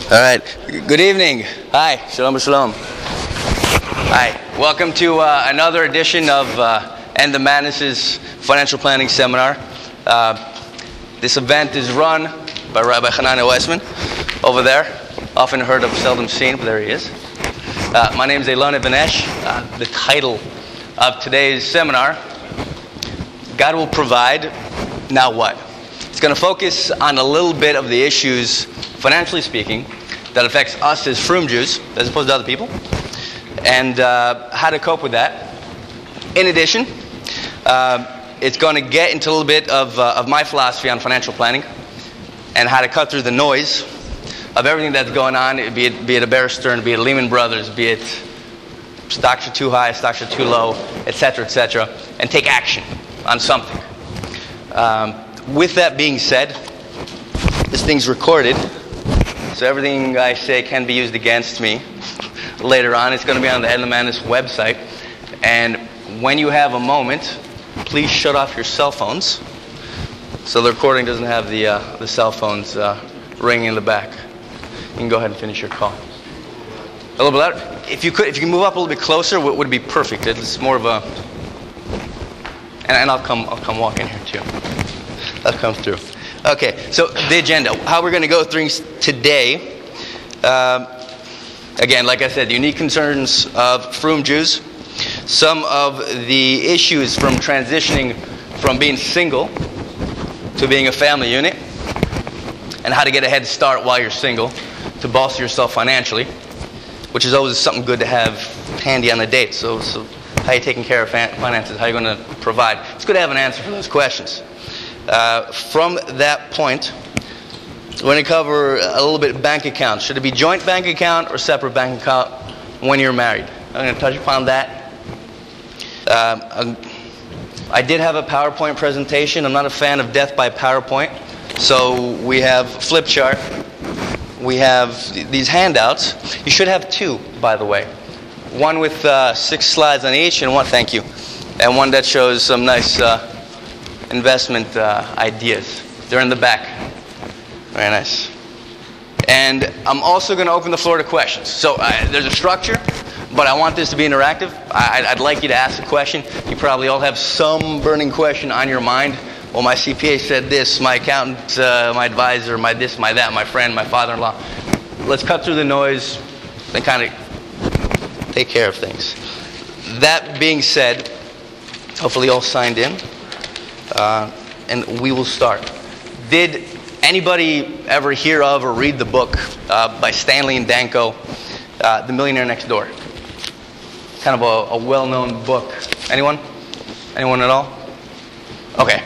All right. Good evening. Hi. Shalom, shalom. Hi. Welcome to another edition of End the Madness's Financial Planning Seminar. This event is run by Rabbi Hanania Weissman over there. Often heard of, seldom seen, but there he is. My name is Eilon Evanesh. The title of today's seminar, God Will Provide, Now What? It's going to focus on a little bit of the issues, financially speaking, that affects us as Frum Jews, as opposed to other people, and how to cope with that. In addition, it's going to get into a little bit of my philosophy on financial planning and how to cut through the noise of everything that's going on, be it a Bear Stearns, be it Lehman Brothers, be it stocks are too high, stocks are too low, etc., and take action on something. With that being said, this thing's recorded, so everything I say can be used against me later on. It's going to be on the End the Madness website. And when you have a moment, please shut off your cell phones so the recording doesn't have the cell phones ringing in the back. You can go ahead and finish your call. A little bit louder. If you can move up a little bit closer, would be perfect. It's more of a, and I'll come walk in here too. I'll come through. Okay, so the agenda. How we're going to go through today. Again, like I said, the unique concerns of Frum Jews. Some of the issues from transitioning from being single to being a family unit. And how to get a head start while you're single to bolster yourself financially. Which is always something good to have handy on a date. So how are you taking care of finances? How are you going to provide? It's good to have an answer for those questions. From that point, we're going to cover a little bit bank accounts. Should it be joint bank account or separate bank account when you're married? I'm going to touch upon that. I did have a PowerPoint presentation. I'm not a fan of death by PowerPoint. So we have flip chart. We have these handouts. You should have two, by the way. One with 6 slides on each, and one, thank you, and one that shows some nice investment ideas. They're in the back. Very nice. And I'm also going to open the floor to questions. So there's a structure, but I want this to be interactive. I'd like you to ask a question. You probably all have some burning question on your mind. Well, my CPA said this, my accountant, my advisor, my this, my that, my friend, my father-in-law. Let's cut through the noise and kind of take care of things. That being said, hopefully you all signed in, and we will start. Did anybody ever hear of or read the book by Stanley and Danko, The Millionaire Next Door? Kind of a well-known book. Anyone? Anyone at all? Okay.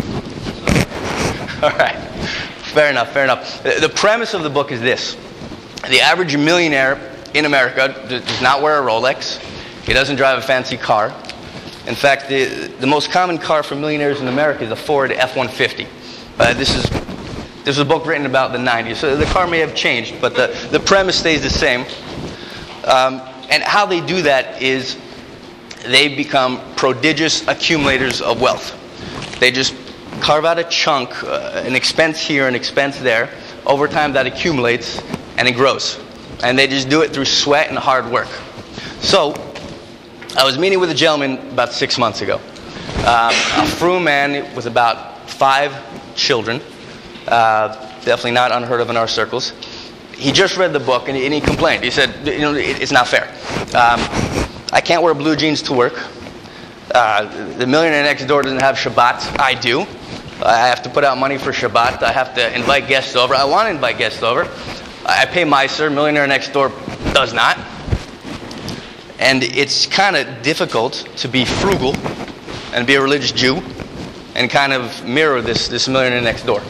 All right. Fair enough. The premise of the book is this. The average millionaire in America does not wear a Rolex. He doesn't drive a fancy car. In fact, the most common car for millionaires in America is a Ford F-150. This is a book written about the 90s. So the car may have changed, but the premise stays the same. And how they do that is they become prodigious accumulators of wealth. They just carve out a chunk, an expense here, an expense there. Over time that accumulates and it grows. And they just do it through sweat and hard work. So, I was meeting with a gentleman about 6 months ago. A Frum man with about 5 children. Definitely not unheard of in our circles. He just read the book and he complained. He said, it's not fair. I can't wear blue jeans to work. The millionaire next door doesn't have Shabbat. I do. I have to put out money for Shabbat. I have to invite guests over. I want to invite guests over. I pay Meiser. Millionaire next door does not. And it's kind of difficult to be frugal and be a religious Jew and kind of mirror this millionaire next door.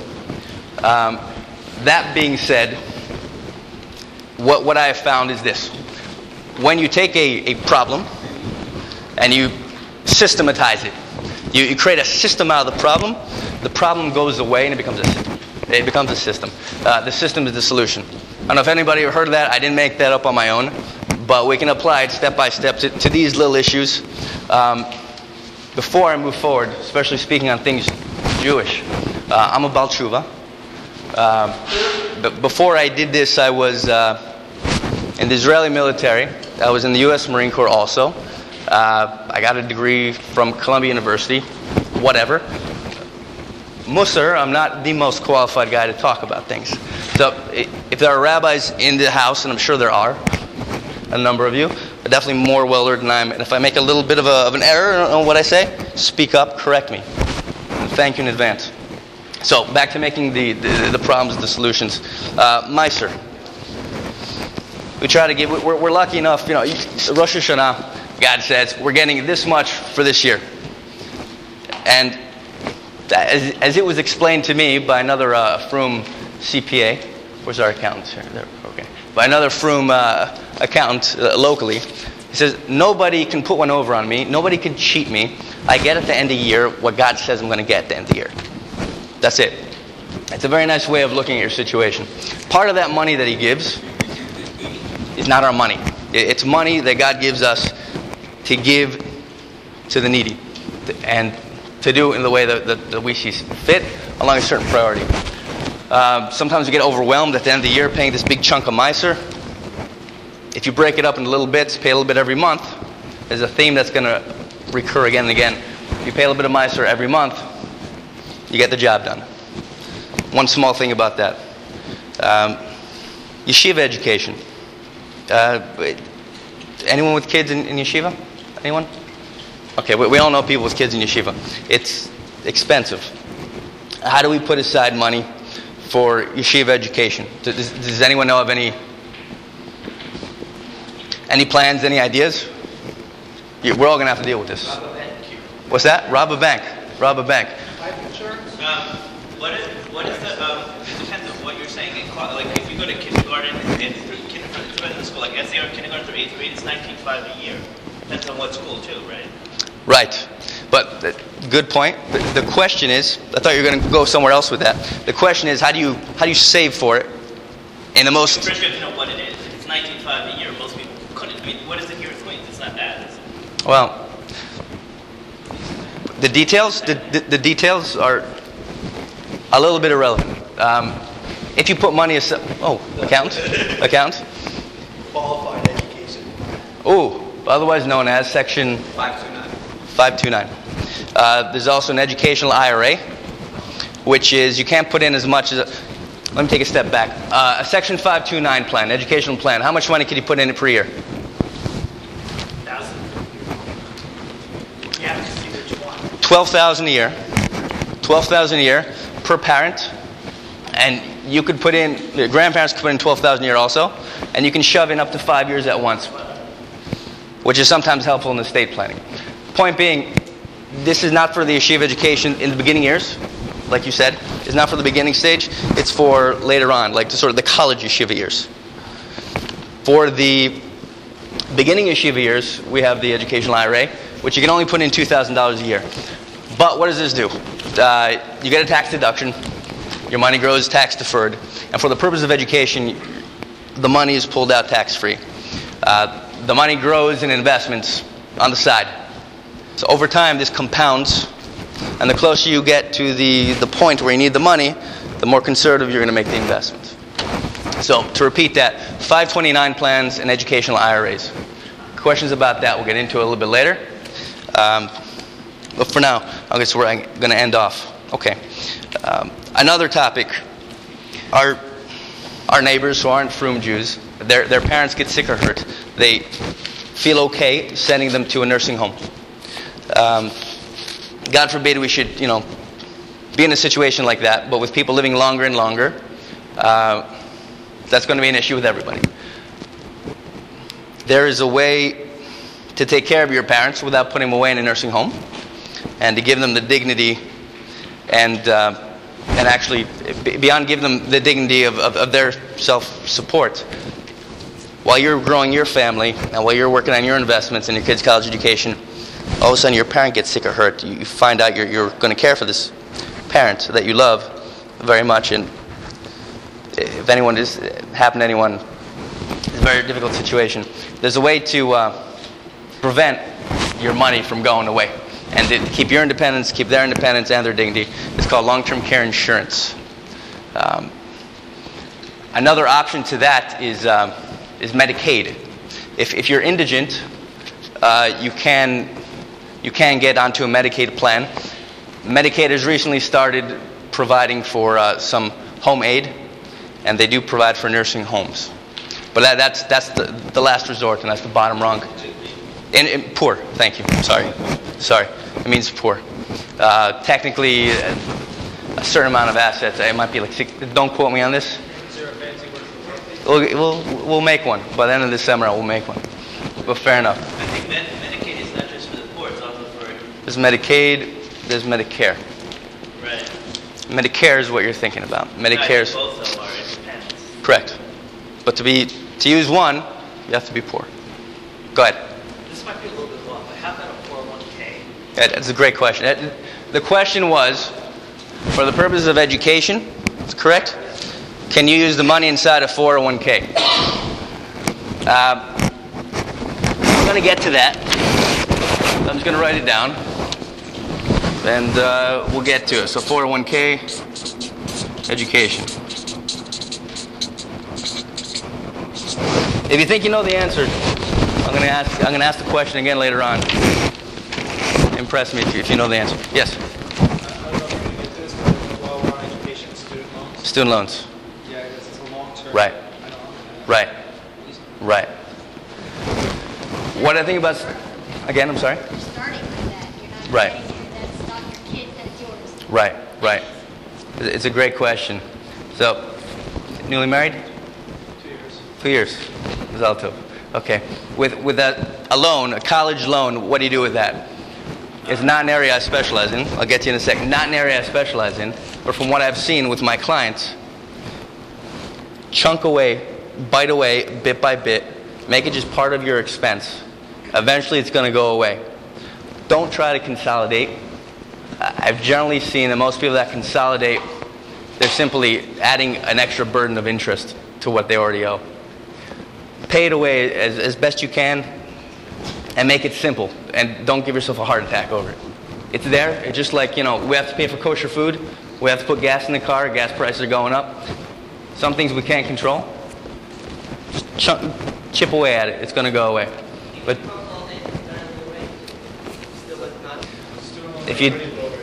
That being said, what I have found is this. When you take a problem and you systematize it, you create a system out of the problem goes away and it becomes a system. It becomes a system. The system is the solution. I don't know if anybody ever heard of that. I didn't make that up on my own. But we can apply it step by step to these little issues. Before I move forward, especially speaking on things Jewish, I'm a Baal Tshuva. But before I did this, I was in the Israeli military. I was in the U.S. Marine Corps also. I got a degree from Columbia University. Whatever. Musar, I'm not the most qualified guy to talk about things. So if there are rabbis in the house, and I'm sure there are, a number of you, but definitely more well-learned than I am. And if I make a little bit of an error on what I say, speak up, correct me. And thank you in advance. So back to making the problems, the solutions. Meiser. We try to give. We're lucky enough. You know, Rosh Hashanah, God says we're getting this much for this year. And as it was explained to me by another Froome CPA, where's our accountant here? There, okay. By another Froome accountant locally, he says nobody can put one over on me. Nobody can cheat me. I get at the end of the year what God says I'm going to get at the end of the year. That's it. It's a very nice way of looking at your situation. Part of that money that He gives is not our money. It's money that God gives us to give to the needy, and to do in the way that we see fit along a certain priority. Sometimes we get overwhelmed at the end of the year paying this big chunk of Meiser. If you break it up into little bits, pay a little bit every month, there's a theme that's going to recur again and again. If you pay a little bit of Meiser every month, you get the job done. One small thing about that. Yeshiva education. Anyone with kids in yeshiva? Anyone? Okay, we all know people with kids in yeshiva. It's expensive. How do we put aside money for yeshiva education? Does anyone know of any plans, any ideas? We're all going to have to deal with this. Rob a bank. What's that? Rob a bank. Rob a bank. Life insurance? What is the, it depends on what you're saying. Like if you go to kindergarten and through kindergarten to school, like SAR kindergarten through 8th grade, it's $19,500 a year. Depends on what school too, right? Right. But good point. The question is, I thought you were going to go somewhere else with that. The question is, how do you save for it in the most... First you have to know what it is. If it's $19,500 a year, most people couldn't. I mean, what is it here in Queens? It's not bad, is it? Well, the details details are a little bit irrelevant. If you put money aside... Oh, account? Qualified education. Otherwise known as Section 529. There's also an educational IRA, which is you can't put in as much as... Let me take a step back. A Section 529 plan, educational plan. How much money can you put in it per year? $12,000 a year. $12,000 a year per parent. And you could put in... The grandparents could put in $12,000 a year also. And you can shove in up to 5 years at once, which is sometimes helpful in estate planning. Point being, this is not for the yeshiva education in the beginning years, like you said. It's not for the beginning stage. It's for later on, like sort of the college yeshiva years. For the beginning yeshiva years, we have the educational IRA, which you can only put in $2,000 a year. But what does this do? You get a tax deduction. Your money grows tax deferred. And for the purpose of education, the money is pulled out tax-free. The money grows in investments on the side. So over time, this compounds, and the closer you get to the point where you need the money, the more conservative you're going to make the investments. So to repeat that, 529 plans and educational IRAs. Questions about that we'll get into a little bit later. But for now, I guess where I'm going to end off. Okay. Another topic. Our neighbors who aren't Froome Jews, their parents get sick or hurt. They feel okay sending them to a nursing home. God forbid we should, be in a situation like that, but with people living longer and longer, that's going to be an issue with everybody. There is a way to take care of your parents without putting them away in a nursing home, and to give them the dignity and actually, beyond giving them the dignity of their self-support, while you're growing your family and while you're working on your investments in your kids' college education, all of a sudden your parent gets sick or hurt. You find out you're going to care for this parent that you love very much, and if anyone has happened to anyone, it's a very difficult situation. There's a way to prevent your money from going away, and to keep your independence, keep their independence and their dignity. It's called long-term care insurance. Another option to that is Medicaid. If you're indigent, you can get onto a Medicaid plan. Medicaid has recently started providing for some home aid, and they do provide for nursing homes. But that's the last resort, and that's the bottom rung. And poor, thank you. Sorry. It means poor. Technically, a certain amount of assets. It might be like 6. Don't quote me on this. We'll make one. By the end of this seminar, we'll make one. But fair enough. I think Medicaid is not just for the poor, it's also for... There's Medicaid, there's Medicare. Right. Medicare is what you're thinking about. Medicare is... Both of them are independent. Correct. But to use one, you have to be poor. Go ahead. This might be a little bit long, but how about a 401k? Yeah, that's a great question. The question was, for the purposes of education, that's correct? Can you use the money inside a 401k? I'm going to get to that. I'm just going to write it down. And we'll get to it. So 401k, education. If you think you know the answer, I'm going to ask the question again later on. Impress me if you know the answer. Yes? I don't know if we're going to get this, but while we're on education, student loans. Student loans. Yeah, because it's a long term. Right. Right. Right. What I think about... Again, I'm sorry? You're starting with that. You're not Right. getting it. That's not your kid, that's yours. Right. It's a great question. So, newly married? 2 years. 2 years. Zalto. Okay. With a loan, a college loan, what do you do with that? It's not an area I specialize in. I'll get to you in a second. Not an area I specialize in. But from what I've seen with my clients, chunk away, bite away, bit by bit. Make it just part of your expense. Eventually it's going to go away. Don't try to consolidate. I've generally seen that most people that consolidate, they're simply adding an extra burden of interest to what they already owe. Pay it away as best you can and make it simple. And don't give yourself a heart attack over it. It's there. It's just like, we have to pay for kosher food. We have to put gas in the car. Gas prices are going up. Some things we can't control. Chip away at it. It's going to go away. But if you...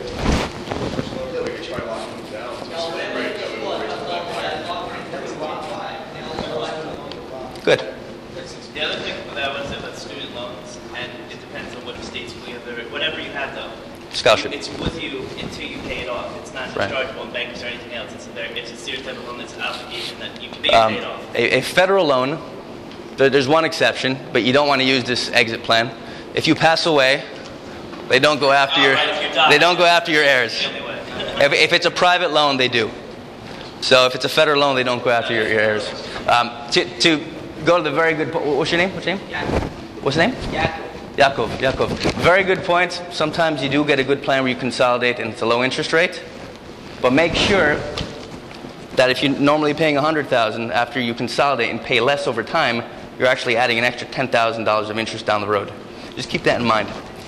Good. The other thing that I want to say about student loans, and it depends on what state school you have, whatever you have though. Scholarship. It's with you until you pay it off. It's not Right. dischargeable in banks or anything else. It's a serious type of loan that's an obligation that you pay it off. A federal loan, there's one exception, but you don't want to use this exit plan. If you pass away, they don't go after your... Right, if you die. They don't go after your heirs. That's the only way. If it's a private loan, they do. So if it's a federal loan, they don't go after your heirs. To go to the very good... What's your name? What's your name? Yaakov. Very good point. Sometimes you do get a good plan where you consolidate and it's a low interest rate. But make sure that if you're normally paying $100,000, after you consolidate and pay less over time, you're actually adding an extra $10,000 of interest down the road. Just keep that in mind.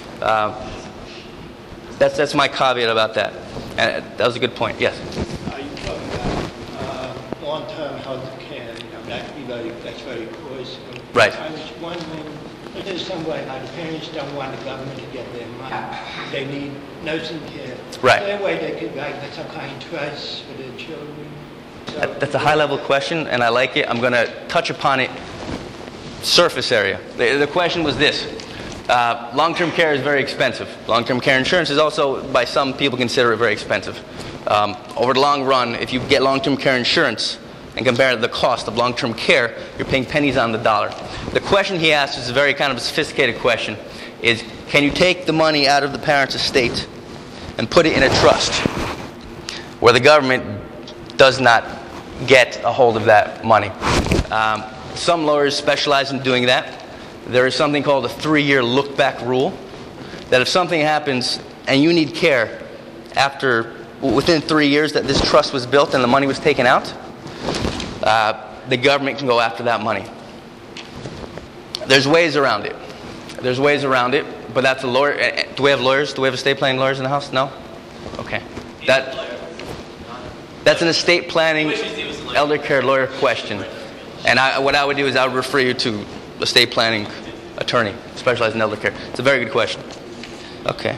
That's my caveat about that. And that was a good point. Yes. Are you talking about long-term health care? That's very close. Right. I was wondering, if there's some way how the parents don't want the government to get their money. They need nursing care. Right. Is there a way they could get some kind of trust for their children? That's a high-level question, and I like it. I'm going to touch upon it surface area. The question was this. Long-term care is very expensive. Long-term care insurance is also, by some people, considered very expensive. Over the long run, if you get long-term care insurance and compare the cost of long-term care, you're paying pennies on the dollar. The question he asked is a very kind of sophisticated question, is can you take the money out of the parent's estate and put it in a trust where the government does not get a hold of that money? Some lawyers specialize in doing that. There is something called a 3-year look-back rule, that if something happens and you need care within 3 years that this trust was built and the money was taken out, the government can go after that money. There's ways around it. But that's a lawyer. Do we have lawyers? Do we have estate planning lawyers in the house? No? Okay. That's an estate planning. What you do is the elder care lawyer question. And what I would do is I would refer you to estate planning attorney specialized in elder care. It's a very good question. Okay.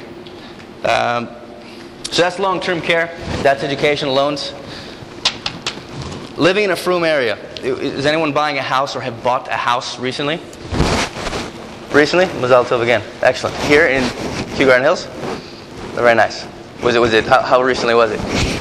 So that's long-term care. That's educational loans. Living in a Froome area. Is anyone buying a house or have bought a house recently? Recently? Mazal Tov again. Excellent. Here in Kew Garden Hills? Very nice. Was it? How recently was it?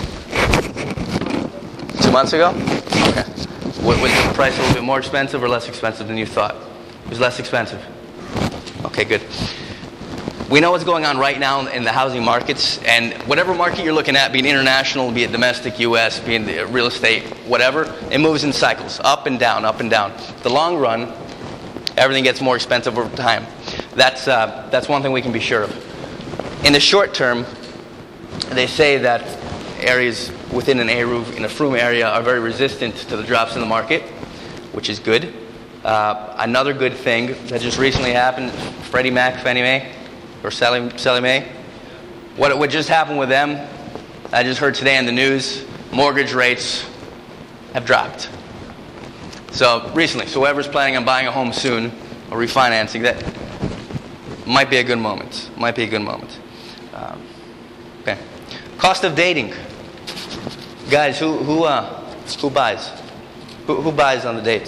2 months ago? Okay. Was the price a little bit more expensive or less expensive than you thought? It was less expensive. Okay, good. We know what's going on right now in the housing markets, and whatever market you're looking at, be it international, be it domestic, U.S., be it real estate, whatever, it moves in cycles, up and down, up and down. The long run, everything gets more expensive over time. That's one thing we can be sure of. In the short term, they say that areas within an Eruv, in a Froome area, are very resistant to the drops in the market, which is good. Another good thing that just recently happened, Freddie Mac, Fannie Mae, or Sallie Mae. What just happened with them, I just heard today in the news, mortgage rates have dropped. So recently, so whoever's planning on buying a home soon or refinancing, that might be a good moment. Might be a good moment. Okay. Cost of dating. Guys, who buys? Who buys on the date?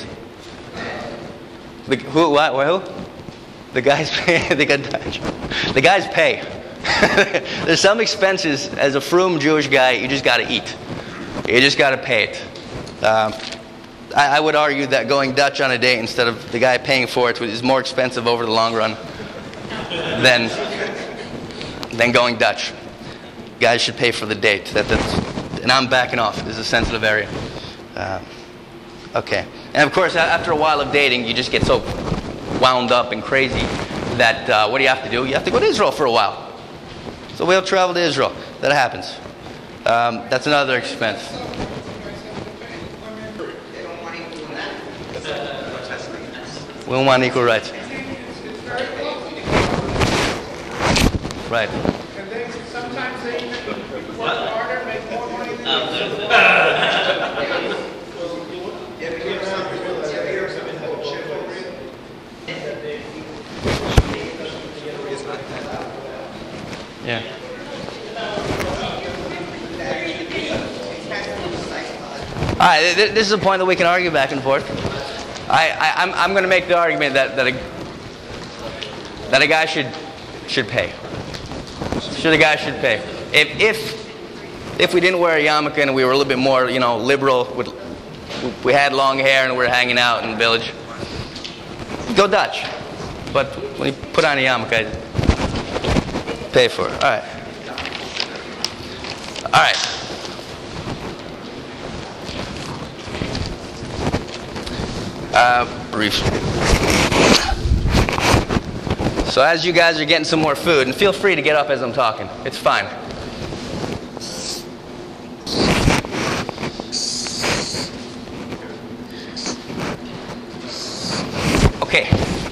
Who? The guys pay. The guys pay. There's some expenses as a Froome Jewish guy you just got to eat. You just got to pay it. I would argue that going Dutch on a date instead of the guy paying for it is more expensive over the long run than going Dutch. Guys should pay for the date. And I'm backing off. This is a sensitive area. Okay. And of course, after a while of dating, you just get so wound up and crazy that what do you have to do? You have to go to Israel for a while. So we'll travel to Israel. That happens. That's another expense. We don't want equal rights. Right. And they sometimes they work harder, make more money than Yeah. All right, this is a point that we can argue back and forth. I'm going to make the argument that a guy should pay. A guy should pay. If we didn't wear a yarmulke and we were a little bit more, liberal, we had long hair and we were hanging out in the village, go Dutch. But when you put on a yarmulke, pay for it. All right. All right. Brief. So as you guys are getting some more food, and feel free to get up as I'm talking. It's fine. Okay.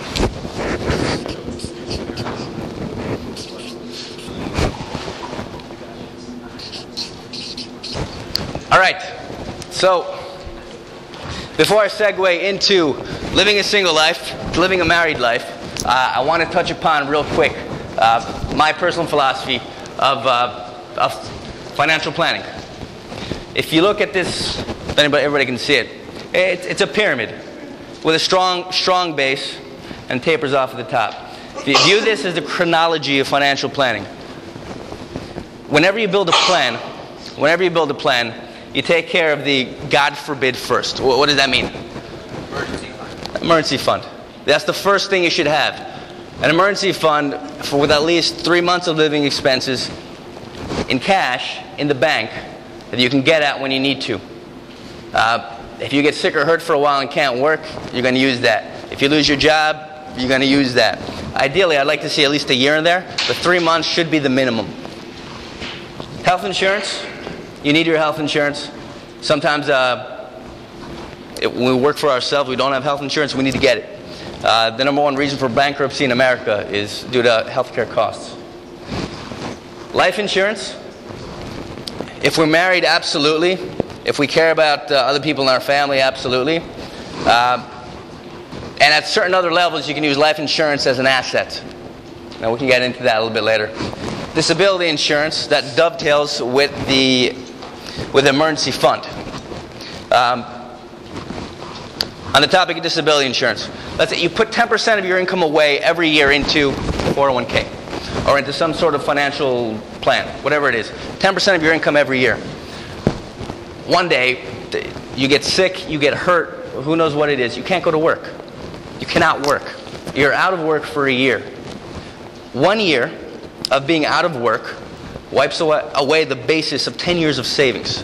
All right. So, before I segue into living a single life to living a married life, I want to touch upon real quick my personal philosophy of financial planning. If you look at this, everybody can see it. It's a pyramid with a strong base and tapers off at the top. If you view this as the chronology of financial planning, whenever you build a plan, you take care of the God forbid first. What does that mean? Emergency fund. That's the first thing you should have. An emergency fund with at least 3 months of living expenses in cash in the bank that you can get at when you need to. If you get sick or hurt for a while and can't work, you're going to use that. If you lose your job, you're going to use that. Ideally, I'd like to see at least a year in there, but 3 months should be the minimum. Health insurance. You need your health insurance. Sometimes when we work for ourselves, we don't have health insurance, we need to get it. The number one reason for bankruptcy in America is due to healthcare costs. Life insurance. If we're married, absolutely. If we care about other people in our family, absolutely. And at certain other levels, you can use life insurance as an asset. Now, we can get into that a little bit later. Disability insurance, that dovetails with the emergency fund. On the topic of disability insurance, let's say you put 10% of your income away every year into 401k or into some sort of financial plan, whatever it is. 10% of your income every year. One day, you get sick, you get hurt, who knows what it is. You can't go to work. You cannot work. You're out of work for a year. 1 year of being out of work wipes away the basis of 10 years of savings.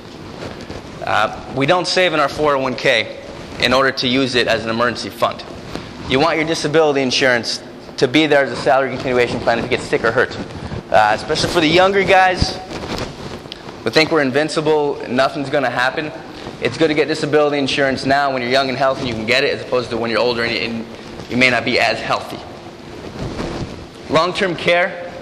We don't save in our 401k in order to use it as an emergency fund. You want your disability insurance to be there as a salary continuation plan if you get sick or hurt. Especially for the younger guys who think we're invincible, nothing's going to happen. It's good to get disability insurance now when you're young and healthy, you can get it, as opposed to when you're older and you may not be as healthy. Long-term care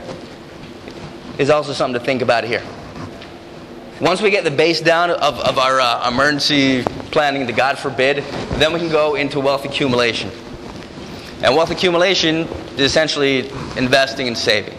is also something to think about here. Once we get the base down of our emergency planning, to God forbid, then we can go into wealth accumulation. And wealth accumulation is essentially investing and saving.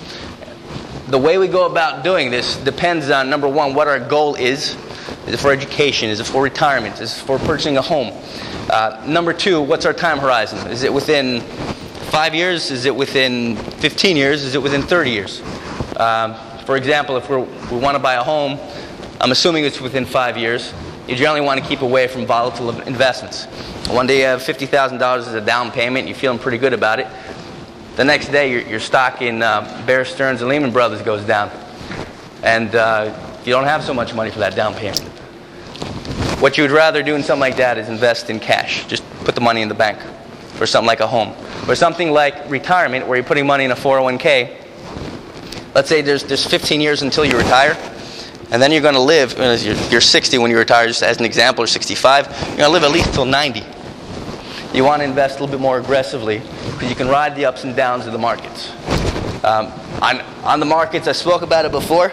The way we go about doing this depends on, number one, what our goal is. Is it for education? Is it for retirement? Is it for purchasing a home? Number two, what's our time horizon? Is it within 5 years? Is it within 15 years? Is it within 30 years? For example, if we want to buy a home, I'm assuming it's within 5 years. You generally want to keep away from volatile investments. One day you have $50,000 as a down payment, and you're feeling pretty good about it. The next day your stock in Bear Stearns and Lehman Brothers goes down. And you don't have so much money for that down payment. What you would rather do in something like that is invest in cash. Just put the money in the bank for something like a home. Or something like retirement, where you're putting money in a 401k. Let's say there's 15 years until you retire, and then you're going to live, you're 60 when you retire, just as an example, or 65, you're going to live at least till 90. You want to invest a little bit more aggressively because you can ride the ups and downs of the markets. On the markets, I spoke about it before.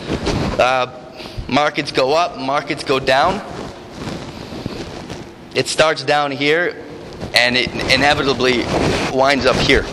Markets go up, markets go down. It starts down here, and it inevitably winds up here.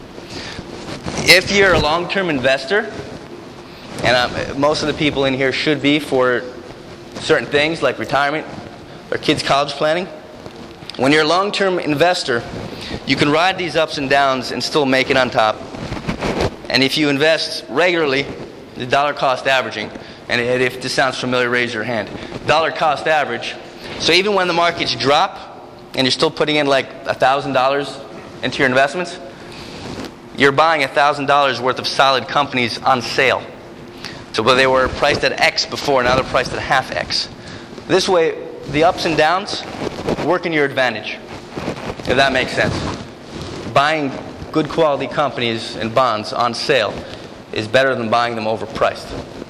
If you're a long-term investor, and most of the people in here should be for certain things like retirement or kids' college planning, when you're a long-term investor, you can ride these ups and downs and still make it on top. And if you invest regularly, the dollar cost averaging, and if this sounds familiar, raise your hand. Dollar cost average. So even when the markets drop and you're still putting in like $1,000 into your investments, you're buying $1,000 worth of solid companies on sale. So where they were priced at X before, now they're priced at half X. This way, the ups and downs work in your advantage, if that makes sense. Buying good quality companies and bonds on sale is better than buying them overpriced.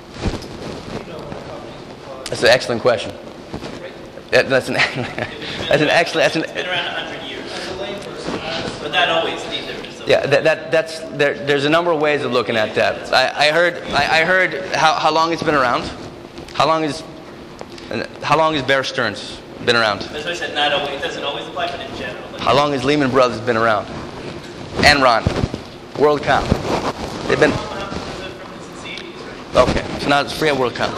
That's an excellent question. That's an excellent. It's been around 100 years. But not always either. So. Yeah, there's a number of ways of looking at that. I heard how long it's been around. How long is Bear Stearns been around? That's why I said not always. It doesn't always apply, but in general. How long has Lehman Brothers been around? Enron, WorldCom. They've been. Okay, so now it's forget WorldCom.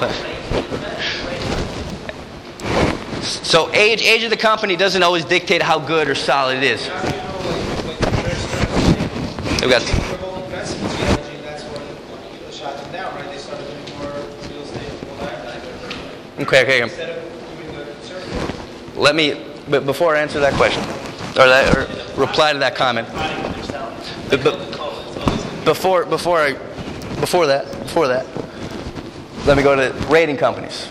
So age of the company doesn't always dictate how good or solid it is. We've got. That's when the shot them down, right? They started doing more real estate and Okay. instead of doing the conservative. Let me, but before I answer that question, or reply to that comment, before that, let me go to rating companies.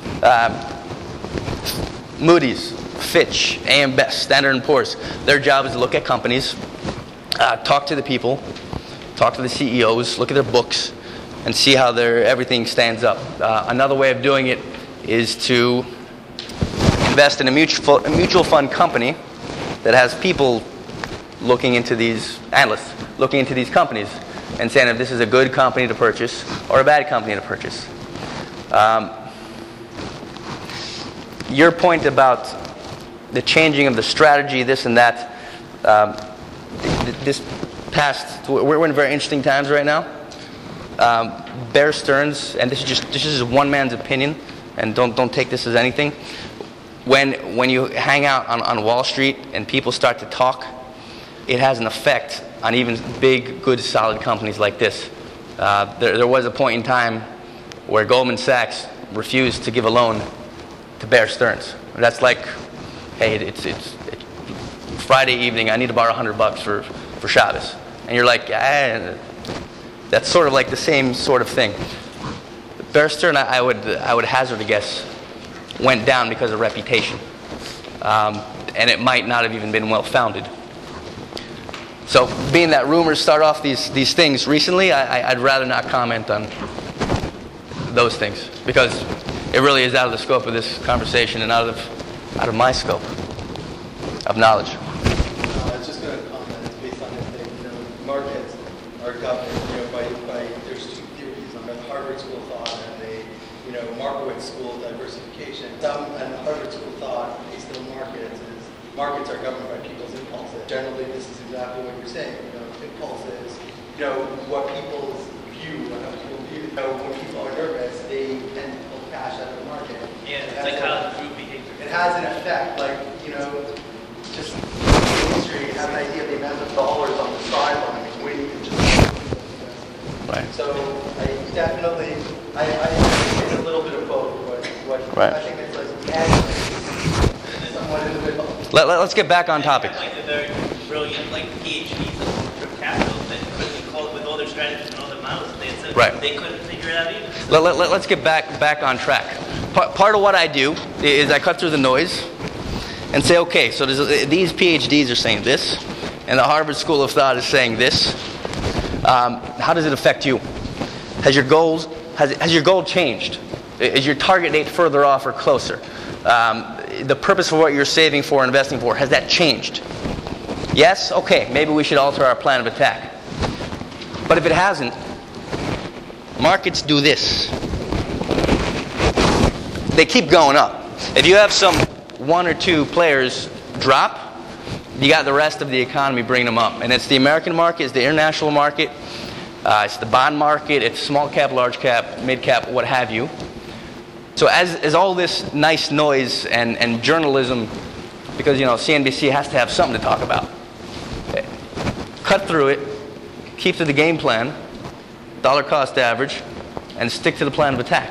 Moody's, Fitch, AM Best, Standard & Poor's. Their job is to look at companies, talk to the people, talk to the CEOs, look at their books, and see how everything stands up. Another way of doing it is to invest in a mutual fund company that has people looking into these, analysts, looking into these companies and saying if this is a good company to purchase or a bad company to purchase. your point about the changing of the strategy, this and that, this past, we're in very interesting times right now. Bear Stearns, and this is one man's opinion, and don't take this as anything. When you hang out on Wall Street and people start to talk, it has an effect on even big, good, solid companies like this. There was a point in time where Goldman Sachs refused to give a loan to Bear Stearns. That's like, hey, it's Friday evening, I need to borrow $100 for Shabbos. And you're like, that's sort of like the same sort of thing. Bear Stearns, I would hazard a guess, went down because of reputation. And it might not have even been well-founded. So being that rumors start off these things recently, I'd rather not comment on those things, because it really is out of the scope of this conversation and out of my scope of knowledge. I was just going to comment based on that, markets are governed, by there's two theories on the Harvard School of Thought and the, Markowitz School of Diversification. And Harvard School of Thought, based on markets, is markets are governed by people's impulses. Generally, this is exactly what you're saying. Impulses, what people's view, how people view. When people are nervous, they tend to pull cash out of the market. Yeah, it's like how group behavior. It has an effect, just in history, you have an idea of the amount of dollars on the sideline waiting to just. Right. So I definitely, I think it's a little bit of both. What right. I think it's like somewhat in the middle. Let's get back on topic. Like the very brilliant, PhDs of capital that couldn't be called with all their strategies and all their models. They couldn't figure it out either. Let's get back on track. Part of what I do is I cut through the noise and say, okay, so these PhDs are saying this, and the Harvard School of Thought is saying this. How does it affect you? Has your goal changed? Is your target date further off or closer? The purpose for what you're saving for, investing for, has that changed? Yes? Okay, maybe we should alter our plan of attack. But if it hasn't, markets do this. They keep going up. If you have some one or two players drop, you got the rest of the economy bringing them up. And it's the American market, it's the international market, it's the bond market, it's small cap, large cap, mid cap, what have you. So as all this nice noise and journalism, because CNBC has to have something to talk about, cut through it, keep to the game plan, dollar cost average, and stick to the plan of attack.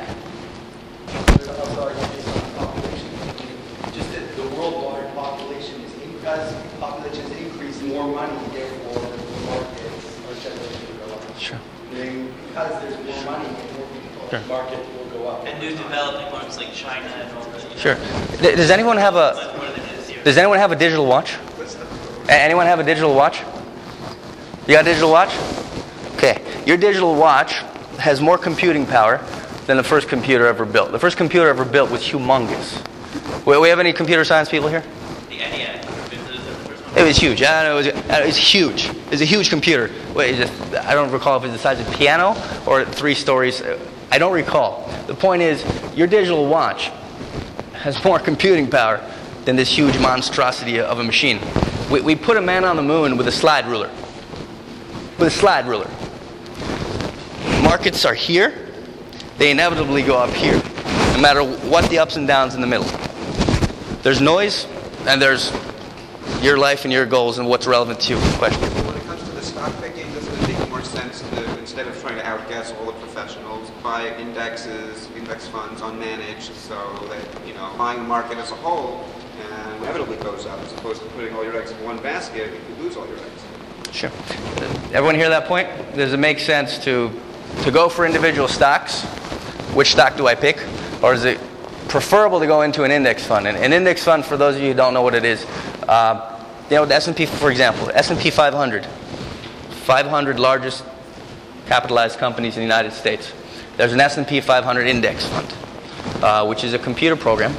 Just that the worldwide population is because populations increase, more money, therefore the markets are generally going to go up. Sure. Because there's more money and more people, Sure. the market will go up. And new developing markets like China and all that. Sure. Does anyone have Much more than it is here. Does anyone have a digital watch? Anyone have a digital watch? You got a digital watch? Okay. Your digital watch has more computing power than the first computer ever built. The first computer ever built was humongous. We have any computer science people here? The ENIAC. It was huge. I don't know. It was huge. It was a huge computer. I don't recall if it was the size of a piano or 3 stories. I don't recall. The point is, your digital watch has more computing power than this huge monstrosity of a machine. We put a man on the moon with a slide ruler. With a slide ruler. Markets are here. They inevitably go up here, no matter what the ups and downs in the middle. There's noise, and there's your life and your goals and what's relevant to you. Question. When it comes to the stock picking, doesn't it make more sense to, instead of trying to outguess all the professionals, buy indexes, index funds unmanaged, so that, buying the market as a whole and inevitably goes up, as opposed to putting all your eggs in one basket, you could lose all your eggs. Sure. Everyone hear that point? Does it make sense to go for individual stocks? Which stock do I pick? Or is it preferable to go into an index fund? And an index fund, for those of you who don't know what it is, the S&P, for example, S&P 500, 500 largest capitalized companies in the United States. There's an S&P 500 index fund, which is a computer program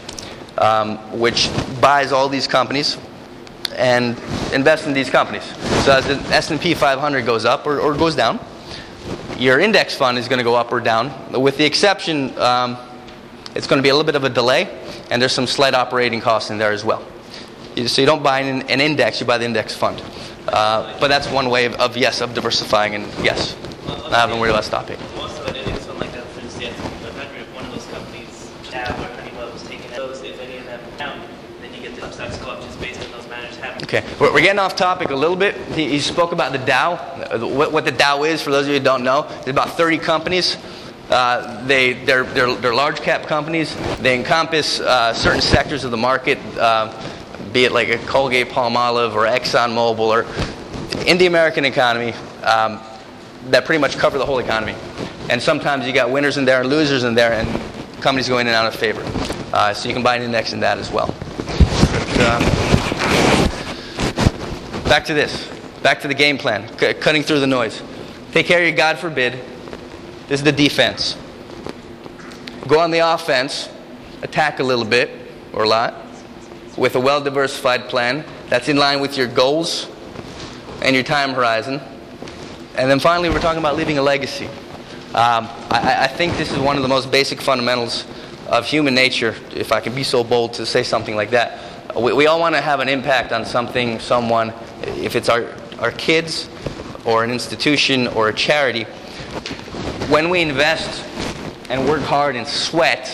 which buys all these companies and invests in these companies. So as the S&P 500 goes up or goes down, your index fund is going to go up or down, with the exception it's going to be a little bit of a delay, and there's some slight operating costs in there as well. So you don't buy an index, you buy the index fund. But that's one way of diversifying, and yes, I haven't worried about stopping. Also, an index fund like that, for instance, if one of those companies, Tab or Honeywell, was taking those, if any of them count, then you get the stocks go up just based on those managers having. Okay, we're getting off topic a little bit. He spoke about the Dow. What the Dow is, for those of you who don't know, there's about 30 companies. They're large cap companies. They encompass certain sectors of the market, be it like a Colgate Palmolive or ExxonMobil or in the American economy, that pretty much cover the whole economy. And sometimes you got winners in there and losers in there, and companies go in and out of favor. So you can buy an index in that as well. But, back to this. Back to the game plan. Cutting through the noise. Take care of your God forbid. This is the defense. Go on the offense. Attack a little bit, or a lot, with a well-diversified plan that's in line with your goals and your time horizon. And then finally, we're talking about leaving a legacy. I think this is one of the most basic fundamentals of human nature, if I can be so bold to say something like that. We all want to have an impact on something, someone, if it's our kids or an institution or a charity. When we invest and work hard and sweat,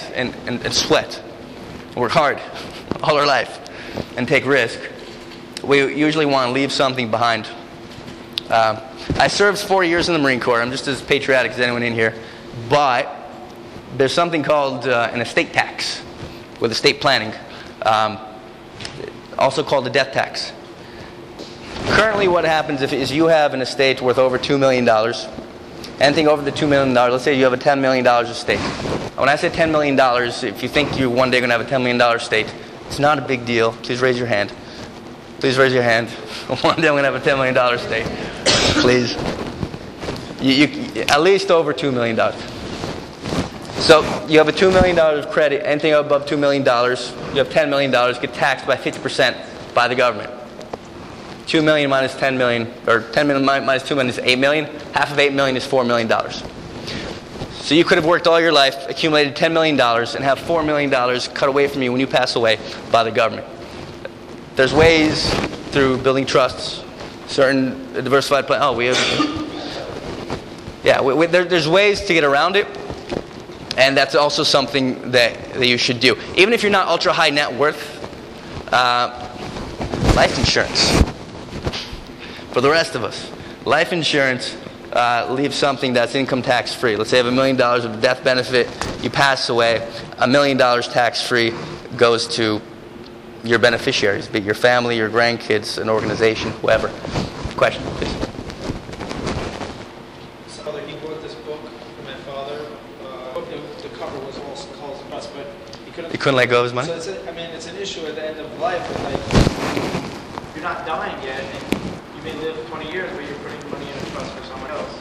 work hard all our life and take risk, we usually want to leave something behind. I served 4 years in the Marine Corps. I'm just as patriotic as anyone in here. But there's something called an estate tax with estate planning, also called the death tax. Currently what happens is you have an estate worth over $2 million. Anything over the $2 million, let's say you have a $10 million estate. When I say $10 million, if you think you're one day going to have a $10 million estate, it's not a big deal. Please raise your hand. Please raise your hand. One day I'm going to have a $10 million estate. Please. You, at least over $2 million. So you have a $2 million of credit. Anything above $2 million, you have $10 million, get taxed by 50% by the government. 2 million minus 10 million, or 10 million minus 2 million is 8 million. Half of 8 million is $4 million. So you could have worked all your life, accumulated $10 million, and have $4 million cut away from you when you pass away by the government. There's ways through building trusts, certain diversified plan. Oh, we have. Yeah, there's ways to get around it, and that's also something that you should do. Even if you're not ultra high net worth, life insurance. For the rest of us, life insurance leaves something that's income tax free. Let's say you have $1 million of death benefit, you pass away, $1 million tax free goes to your beneficiaries, be it your family, your grandkids, an organization, whoever. Question, please. So he wrote this book for my father. The cover was also called Bus, but he couldn't let go of his money? So it's an issue at the end of life. Like, you're not dying yet, and you may live 20 years, but you're putting money in a trust for someone else.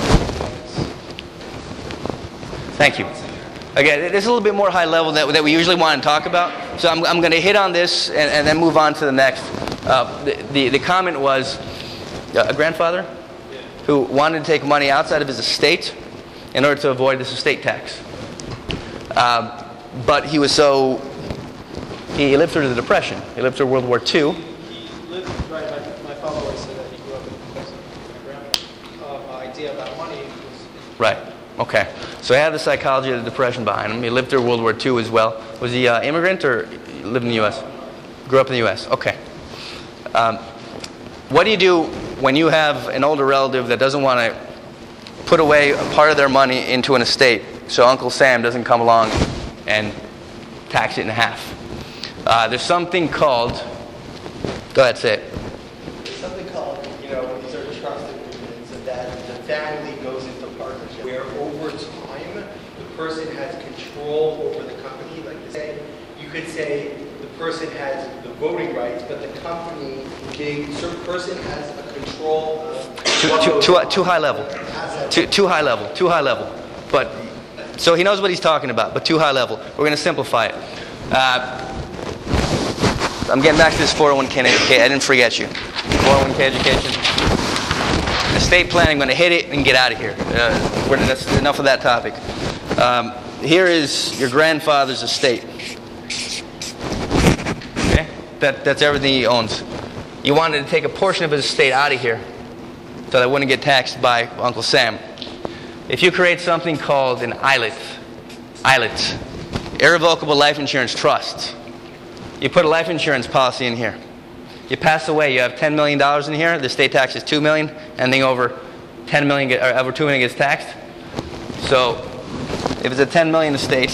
Thank you. Again, this is a little bit more high level that we usually want to talk about. So I'm going to hit on this and then move on to the next. The comment was a grandfather who wanted to take money outside of his estate in order to avoid this estate tax. But he was he lived through the Depression. He lived through World War II. He lived, right, my father always said that he grew up with my grandpa. Idea about money was... Right. Okay. So he had the psychology of the Depression behind him. He lived through World War II as well. Was he immigrant or lived in the U.S.? Grew up in the U.S. Okay. What do you do when you have an older relative that doesn't want to put away a part of their money into an estate so Uncle Sam doesn't come along and tax it in half? There's something called... Go ahead, say it. There's something called, these are trust agreements, and that the family goes into partnership, where over time, the person has control over the company. Like you could say the person has the voting rights, but the company, the person has a control of... Too high level. Too high level. Too high level. But, so he knows what he's talking about, but too high level. We're going to simplify it. I'm getting back to this 401k education. I didn't forget you. 401k education. Estate planning, I'm going to hit it and get out of here. That's enough of that topic. here is your grandfather's estate. Okay? That's everything he owns. You wanted to take a portion of his estate out of here so that it wouldn't get taxed by Uncle Sam. If you create something called an ILIT, Irrevocable Life Insurance Trust, you put a life insurance policy in here. You pass away, you have $10 million in here, the state tax is $2 million, anything over $10 million or over $2 million gets taxed. So if it's a $10 million estate,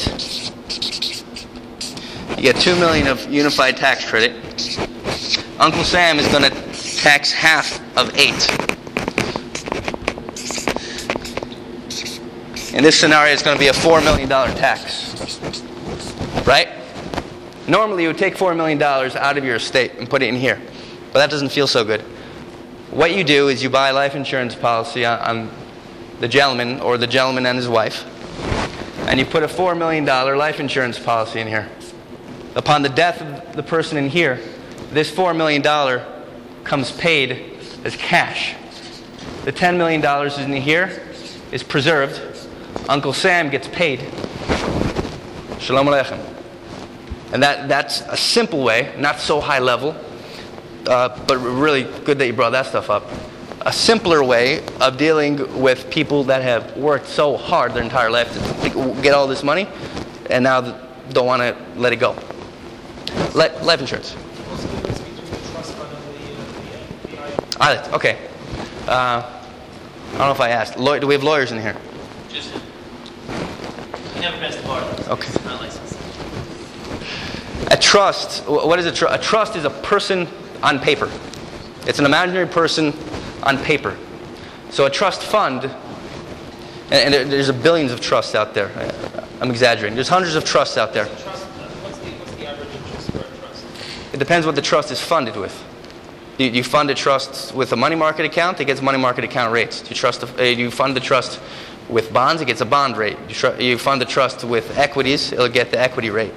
you get $2 million of unified tax credit. Uncle Sam is going to tax half of 8. In this scenario, it's going to be a $4 million tax. Right? Normally, you would take $4 million out of your estate and put it in here. But that doesn't feel so good. What you do is you buy a life insurance policy on the gentleman or the gentleman and his wife, and you put a $4 million life insurance policy in here. Upon the death of the person in here, this $4 million comes paid as cash. The $10 million in here is preserved. Uncle Sam gets paid. Shalom Aleichem. And that's a simple way, not so high level, but really good that you brought that stuff up. A simpler way of dealing with people that have worked so hard their entire life to get all this money and now don't want to let it go. Life insurance. What's the difference between the trust fund and the Okay. I don't know if I asked. Do we have lawyers in here? Just, you never passed the bar. Okay. It's not licensed. A trust, what is a trust? A trust is a person on paper. It's an imaginary person on paper. So a trust fund, and there's billions of trusts out there. I'm exaggerating. There's hundreds of trusts out there. what's the average interest for a trust? It depends what the trust is funded with. You fund a trust with a money market account, it gets money market account rates. You fund the trust with bonds, it gets a bond rate. You fund the trust with equities, it'll get the equity rate.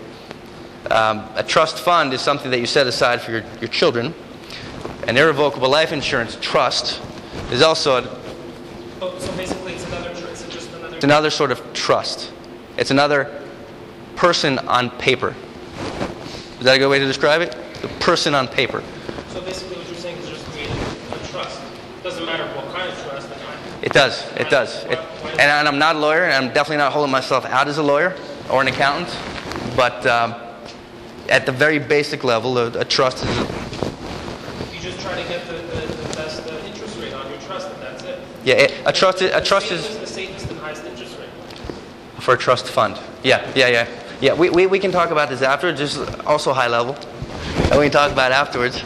A trust fund is something that you set aside for your children. An irrevocable life insurance trust is also So basically it's another trust. It's just another. it's another sort of trust. It's another person on paper. Is that a good way to describe it? The person on paper. So basically what you're saying is just create a trust. Doesn't matter what kind of trust. It does. And I'm not a lawyer, and I'm definitely not holding myself out as a lawyer or an accountant. But at the very basic level, a trust is. You just try to get the best interest rate on your trust, and that's it. Yeah, a trust is The safest and highest interest rate. for a trust fund. Yeah. We can talk about this after, just also high level, and we can talk about it afterwards,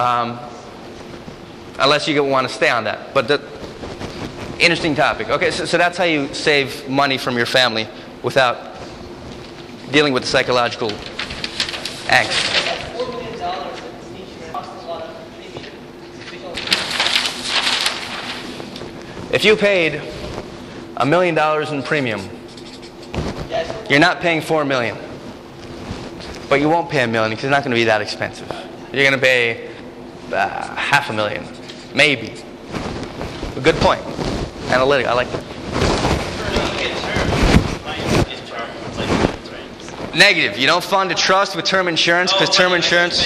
unless you want to stay on that. But interesting topic. Okay, so that's how you save money from your family without dealing with the psychological angst. $4 million in insurance costs a lot of premium. If you paid $1 million in premium, you're not paying $4 million. But you won't pay $1 million because it's not going to be that expensive. You're going to pay $500,000, maybe. A good point. Analytic, I like that. Negative. You don't fund a trust with term insurance because term insurance.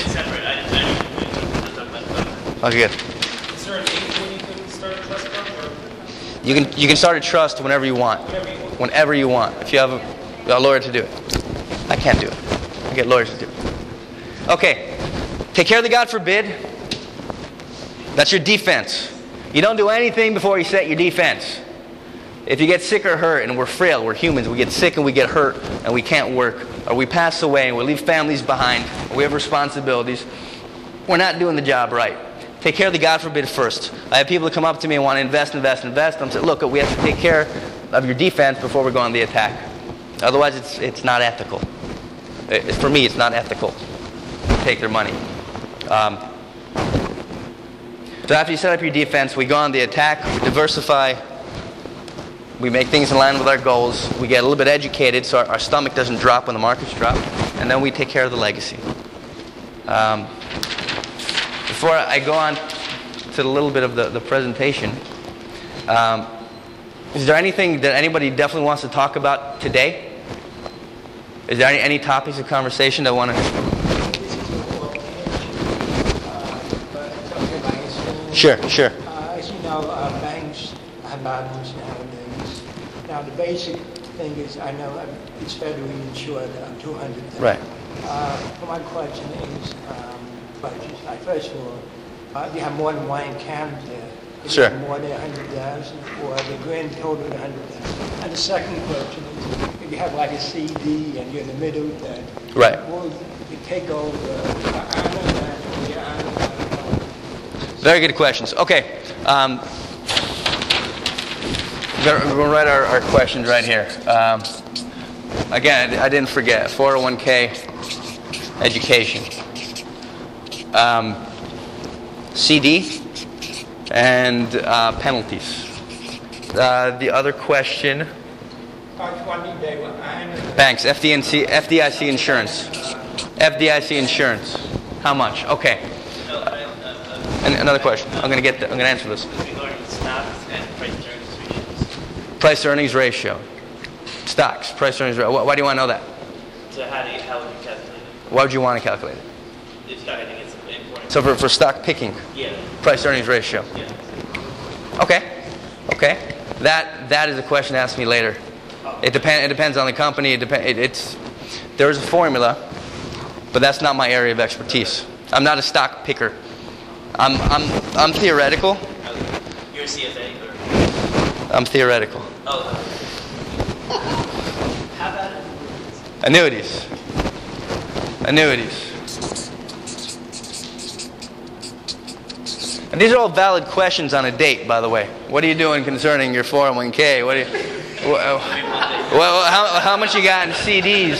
Okay, good. Is there an age when you can start a trust fund? Or You can start a trust whenever you want. Whenever you want. If you have a lawyer to do it. I can't do it. I get lawyers to do it. Okay. Take care of the God forbid. That's your defense. You don't do anything before you set your defense. If you get sick or hurt, and we're frail, we're humans, we get sick and we get hurt and we can't work, or we pass away and we leave families behind, or we have responsibilities, we're not doing the job right. Take care of the God forbid first. I have people that come up to me and want to invest. I'm saying, look, we have to take care of your defense before we go on the attack. Otherwise, it's not ethical. For me, it's not ethical to take their money. So after you set up your defense, we go on the attack, we diversify, we make things in line with our goals, we get a little bit educated so our stomach doesn't drop when the markets drop, and then we take care of the legacy. Before I go on to a little bit of the presentation, is there anything that anybody definitely wants to talk about today? Is there any topics of conversation that want to? Sure. As you know, banks have loans nowadays. Now, the basic thing is, I know it's federally insured, $200,000. Right. My question is, first of all, you have more than one account there. If Sure. you have more than 100,000, or the grand total of 100,000. And the second question is, if you have like a CD and you're in the middle of that, Right. will you take over? Very good questions. Okay. We'll write our questions right here. Again, I didn't forget 401k, education, CD, and penalties. The other question. Banks, FDIC insurance. FDIC insurance. How much? Okay. And another question. I'm going to answer this. Regarding stocks and price-to-earnings ratios. Price-to-earnings ratio. Stocks, price-to-earnings ratio. Why do you want to know that? So how would you calculate it? Why would you want to calculate it? If stock, I think it's important. So for stock picking, Yeah. price-to-earnings ratio. Yeah. Okay. That is a question to ask me later. It depends on the company. There's a formula, but that's not my area of expertise. I'm not a stock picker. I'm theoretical. You're a CFA or? I'm theoretical. Oh. How about Annuities. And these are all valid questions on a date, by the way. What are you doing concerning your 401k? How much you got in CDs?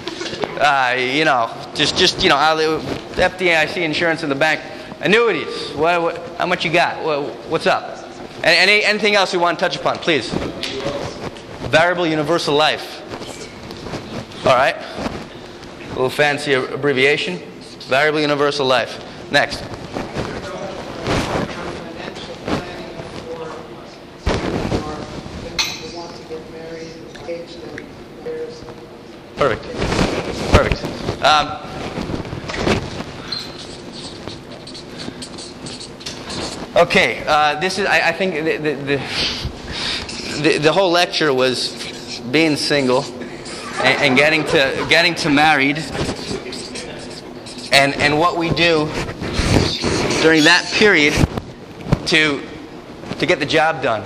FDIC insurance in the bank. Annuities. How much you got? What's up? Anything else you want to touch upon, please? Variable universal life. All right. A little fancy abbreviation. Variable universal life. Next. Perfect. Okay. This is. I think the whole lecture was being single and getting to married, and what we do during that period to get the job done.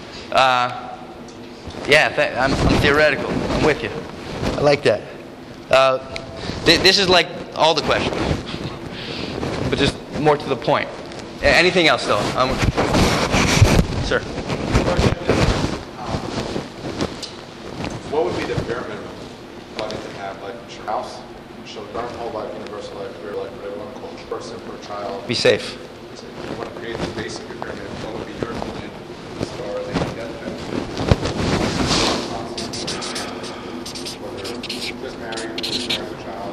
I'm theoretical. I'm with you. I like that. This is like all the questions, but just more to the point. Anything else, though? Sir. What would be the bare minimum budget to have life insurance? House, children, whole life, universal life, career life, whatever you want to call it, person per child. Be safe. So if you want to create the basic bare minimum, what would be your opinion as far as a death benefit? Whether just married, parents, a child,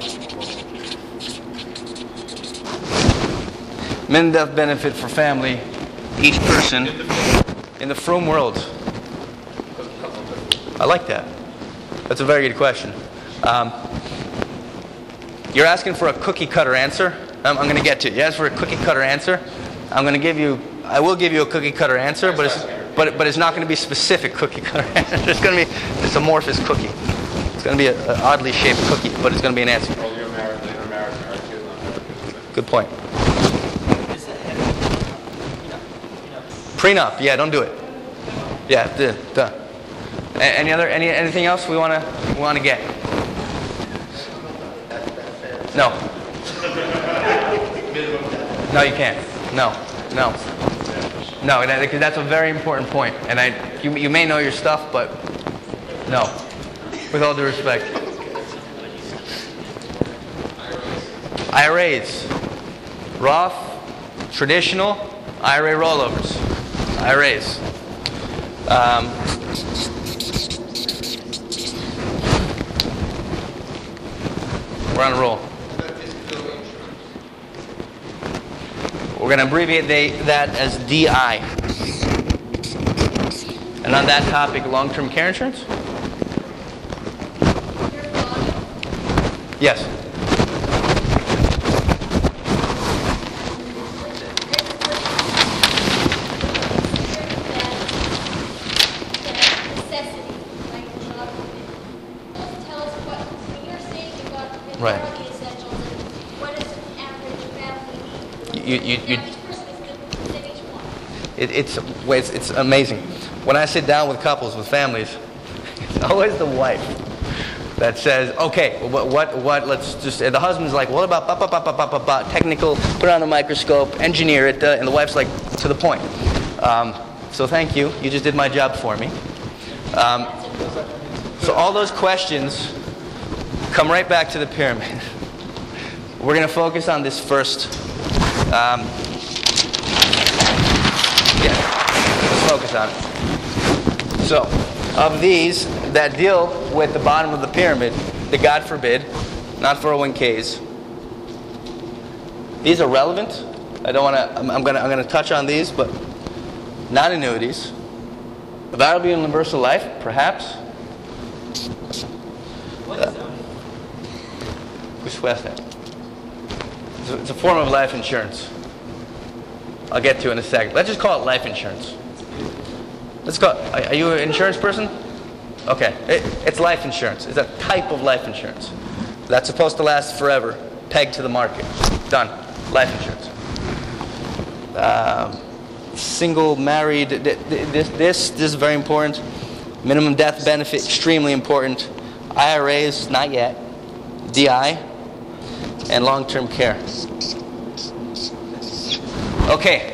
Min death benefit for family, each person in the froom world. I like that. That's a very good question. You're asking for a cookie cutter answer. I'm going to get to it. You asked for a cookie cutter answer. I will give you a cookie cutter answer, but it's not going to be specific cookie cutter answer. It's going to be this amorphous cookie. It's going to be an oddly shaped cookie, but it's going to be an answer. well, you're married, later married, kids, not married, kids. Good point. Prenup, yeah, don't do it. Yeah, duh. Anything else we want to get? No. No, you can't. No, because that's a very important point. And you may know your stuff, but no. With all due respect. IRAs, Roth, traditional, IRA rollovers. IRAs. We're on a roll. We're going to abbreviate that as DI. And on that topic, long-term care insurance? Yes. Necessity, like the job. Tell us what, when you're saying you've got the Right. essentials, what does an average family need? You- The average person is going to say each one. It's amazing. When I sit down with couples, with families, it's always the wife that says, okay, let's just, and the husband's like, what about technical, put it on the microscope, engineer it, and the wife's like, to the point. So thank you, you just did my job for me. So all those questions come right back to the pyramid. We're going to focus on this first. Let's focus on it. So, of these that deal with the bottom of the pyramid, the God forbid, not 401ks, these are relevant. I don't want to. I'm going to touch on these, but not annuities. Variable universal life, perhaps. What is that? It's a form of life insurance. I'll get to in a second. Let's just call it life insurance. Let's call it, are you an insurance person? Okay. It's life insurance. It's a type of life insurance that's supposed to last forever, pegged to the market. Done. Life insurance. Single, married, this is very important. Minimum death benefit, extremely important. IRAs, not yet. DI, and long-term care. Okay.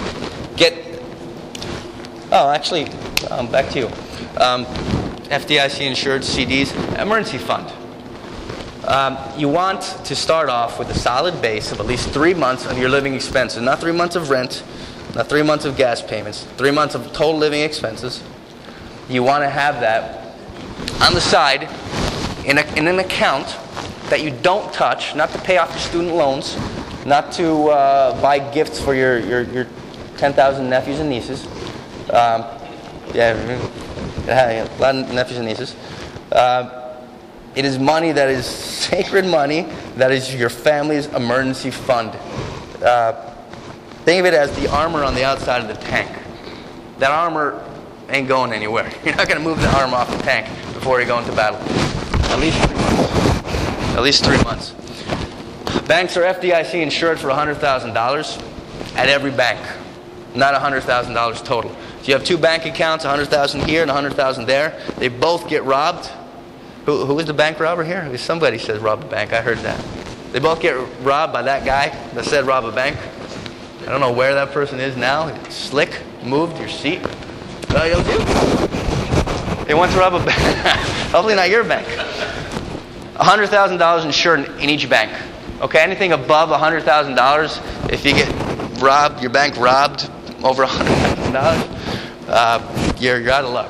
Actually, back to you. FDIC insured CDs, emergency fund. You want to start off with a solid base of at least 3 months of your living expenses. Not 3 months of rent, not 3 months of gas payments, 3 months of total living expenses. You want to have that on the side in an account that you don't touch, not to pay off your student loans, not to buy gifts for your 10,000 nephews and nieces. A lot of nephews and nieces. It is money that is sacred money, that is your family's emergency fund. Think of it as the armor on the outside of the tank. That armor ain't going anywhere. You're not going to move the armor off the tank before you go into battle. At least 3 months. At least 3 months. Banks are FDIC insured for $100,000 at every bank. Not $100,000 total. So you have 2 bank accounts, $100,000 here and $100,000 there. They both get robbed. Who is the bank robber here? Somebody says rob a bank. I heard that. They both get robbed by that guy that said rob a bank. I don't know where that person is now. It's slick. Moved your seat. You'll do. They went to rob a bank. Hopefully not your bank. $100,000 insured in each bank. Okay, anything above $100,000, if you get robbed, your bank robbed over $100,000, you're out of luck.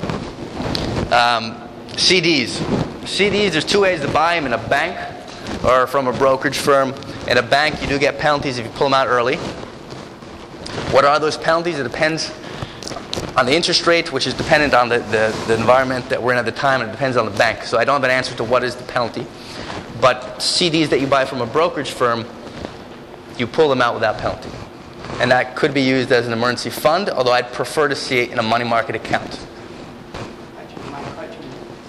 CDs. CDs, there's 2 ways to buy them: in a bank or from a brokerage firm. In a bank, you do get penalties if you pull them out early. What are those penalties? It depends on the interest rate, which is dependent on the environment that we're in at the time, and it depends on the bank. So I don't have an answer to what is the penalty. But CDs that you buy from a brokerage firm, you pull them out without penalty. And that could be used as an emergency fund, although I'd prefer to see it in a money market account. Actually, my question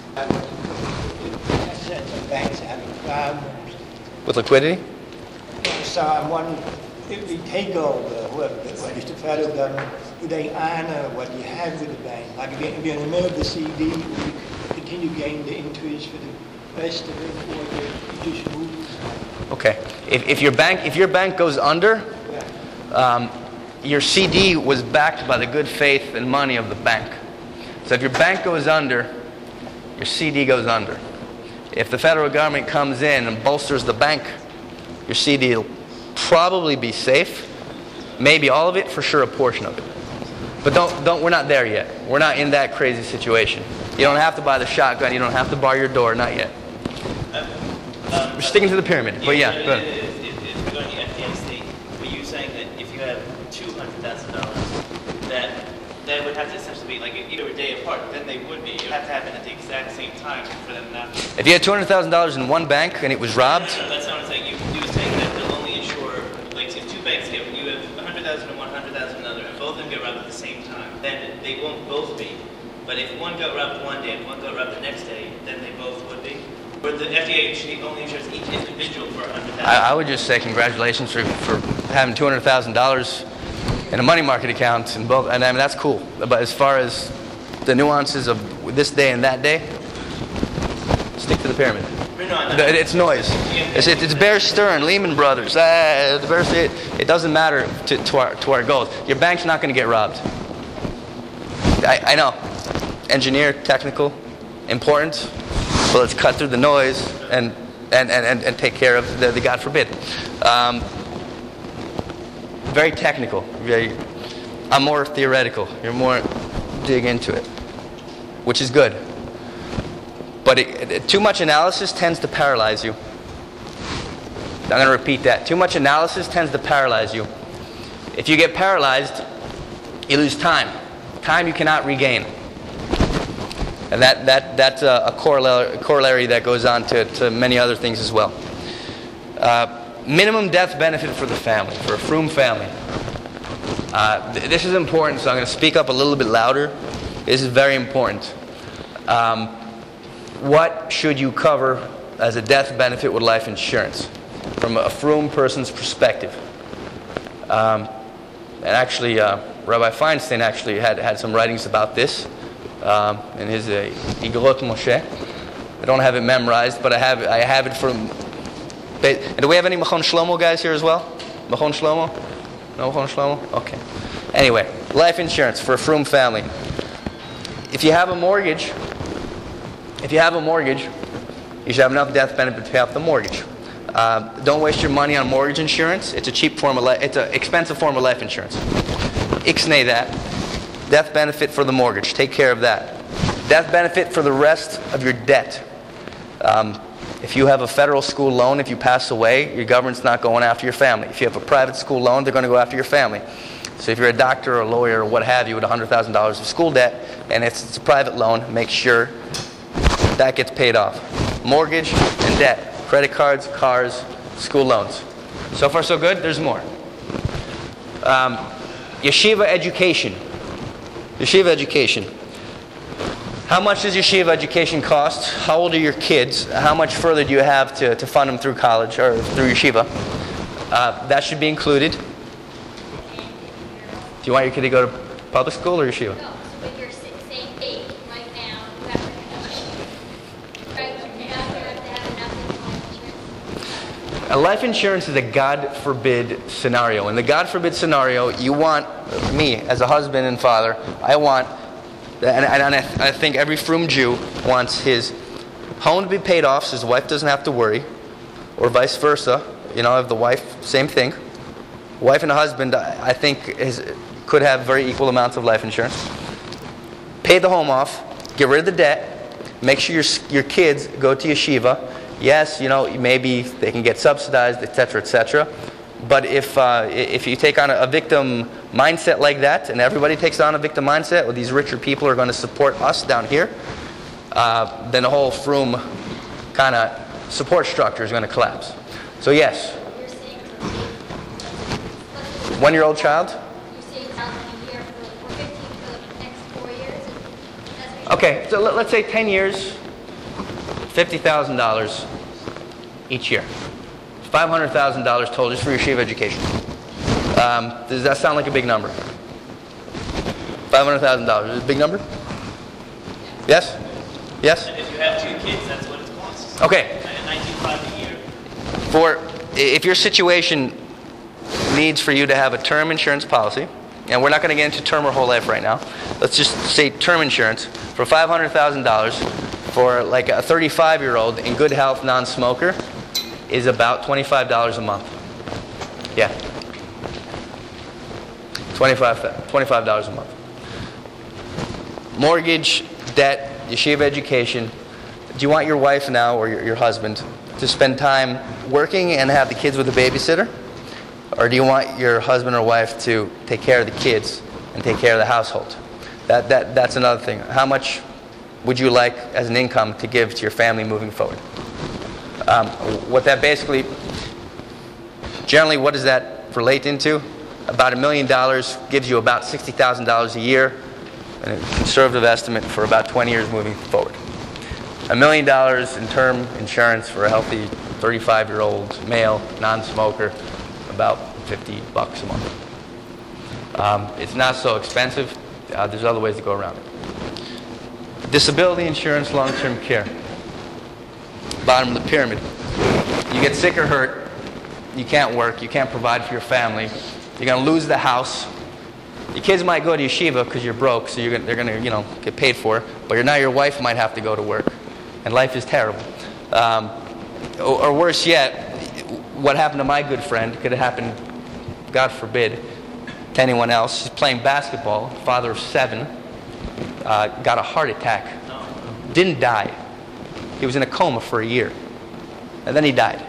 is, assets of banks having problems. With liquidity? So I'm wondering, if we take over, whoever, what is the federal government, do they honor what you have with the bank? Like if you're in the middle of the CD, will you continue getting the interest for the rest of it, or you just move? Okay. If your bank goes under, your CD was backed by the good faith and money of the bank. So if your bank goes under, your CD goes under. If the federal government comes in and bolsters the bank, your CD will probably be safe. Maybe all of it, for sure a portion of it. But we're not there yet. We're not in that crazy situation. You don't have to buy the shotgun. You don't have to bar your door. Not yet. We're sticking to the pyramid. But yeah, go ahead. If we're going to FDIC, are you saying that if you have $200,000, that would have to essentially be like either a day apart. Then they would be. It would have to happen at the exact same time for them not to. If you had $200,000 in one bank and it was robbed, No, that's not what I'm saying. You were saying that they'll only insure, like if two banks get, you have 100,000 in one, 100,000 in another, and both of them get robbed at the same time, then they won't both be. But if one got robbed one day and one got robbed the next day, then they both would be. Or the FDA only insures each individual for 100,000. I would just say congratulations for having $200,000 in a money market account, and both. And I mean that's cool. But as far as the nuances of this day and that day, stick to the pyramid. It's noise. It's Bear Stearns, Lehman Brothers. It doesn't matter to our goals. Your bank's not going to get robbed. I know. Engineer, technical, important. But let's cut through the noise and take care of the God forbid. Very technical. I'm more theoretical. You're more dig into it, which is good. But too much analysis tends to paralyze you. I'm going to repeat that. Too much analysis tends to paralyze you. If you get paralyzed, you lose time. Time you cannot regain. And that's a corollary that goes on to many other things as well. Minimum death benefit for the family, for a Froome family. This is important, so I'm going to speak up a little bit louder. This is very important. What should you cover as a death benefit with life insurance from a Froome person's perspective? And actually, Rabbi Feinstein actually had some writings about this in his Igorot Moshe. I don't have it memorized, but I have it from. Do we have any Machon Shlomo guys here as well? Machon Shlomo? No Machon Shlomo? Okay. Anyway, life insurance for a Froome family. If you have a mortgage, you should have enough death benefit to pay off the mortgage. Don't waste your money on mortgage insurance. It's an expensive form of life insurance. Ixnay that. Death benefit for the mortgage. Take care of that. Death benefit for the rest of your debt. If you have a federal school loan, if you pass away, your government's not going after your family. If you have a private school loan, they're going to go after your family. So if you're a doctor or a lawyer or what have you with $100,000 of school debt, and it's a private loan, make sure that gets paid off. Mortgage and debt. Credit cards, cars, school loans. So far so good? There's more. Yeshiva education. Yeshiva education. How much does yeshiva education cost? How old are your kids? How much further do you have to fund them through college or through yeshiva? That should be included. Do you want your kid to go to public school or yeshiva? No, so with your same age right now, you have to have enough life insurance. A life insurance is a God forbid scenario. In the God forbid scenario, you want, me as a husband and father, I want, and I think every Froome Jew wants his home to be paid off so his wife doesn't have to worry, or vice versa. You know, if the wife, same thing. Wife and a husband, I think, could have very equal amounts of life insurance. Pay the home off, get rid of the debt, make sure your kids go to yeshiva. Yes, you know, maybe they can get subsidized, etc., etc. But if you take on a victim mindset like that, and everybody takes on a victim mindset, well, these richer people are going to support us down here, then the whole Froome kind of support structure is going to collapse. So yes. You're saying 1-year-old child? You're saying $1,000 a year for 15 for the next 4 years? Okay, so let's say 10 years, $50,000 each year. $500,000 total just for yeshiva education. Does that sound like a big number? $500,000 is a big number? Yes? Yes? And if you have 2 kids, that's what it costs. Okay. $19,500 a year. If your situation needs for you to have a term insurance policy, and we're not going to get into term or whole life right now, let's just say term insurance for $500,000 for like a 35-year-old in good health, non-smoker, is about $25 a month. Yeah. $25 a month. Mortgage, debt, yeshiva education. Do you want your wife now or your husband to spend time working and have the kids with a babysitter? Or do you want your husband or wife to take care of the kids and take care of the household? That's another thing. How much would you like as an income to give to your family moving forward? What that basically, generally, what does that relate into? About $1 million gives you about $60,000 a year, and a conservative estimate for about 20 years moving forward. $1 million in term insurance for a healthy 35-year-old male, non-smoker, about $50 a month. It's not so expensive. There's other ways to go around it. Disability insurance, long-term care. Bottom of the pyramid. You get sick or hurt, you can't work, you can't provide for your family, you're going to lose the house. Your kids might go to yeshiva because you're broke, so they're going to get paid for, but now your wife might have to go to work, and life is terrible. Or worse yet, what happened to my good friend could have happened, God forbid, to anyone else. He's playing basketball, father of 7, got a heart attack, didn't die. He was in a coma for a year, and then he died.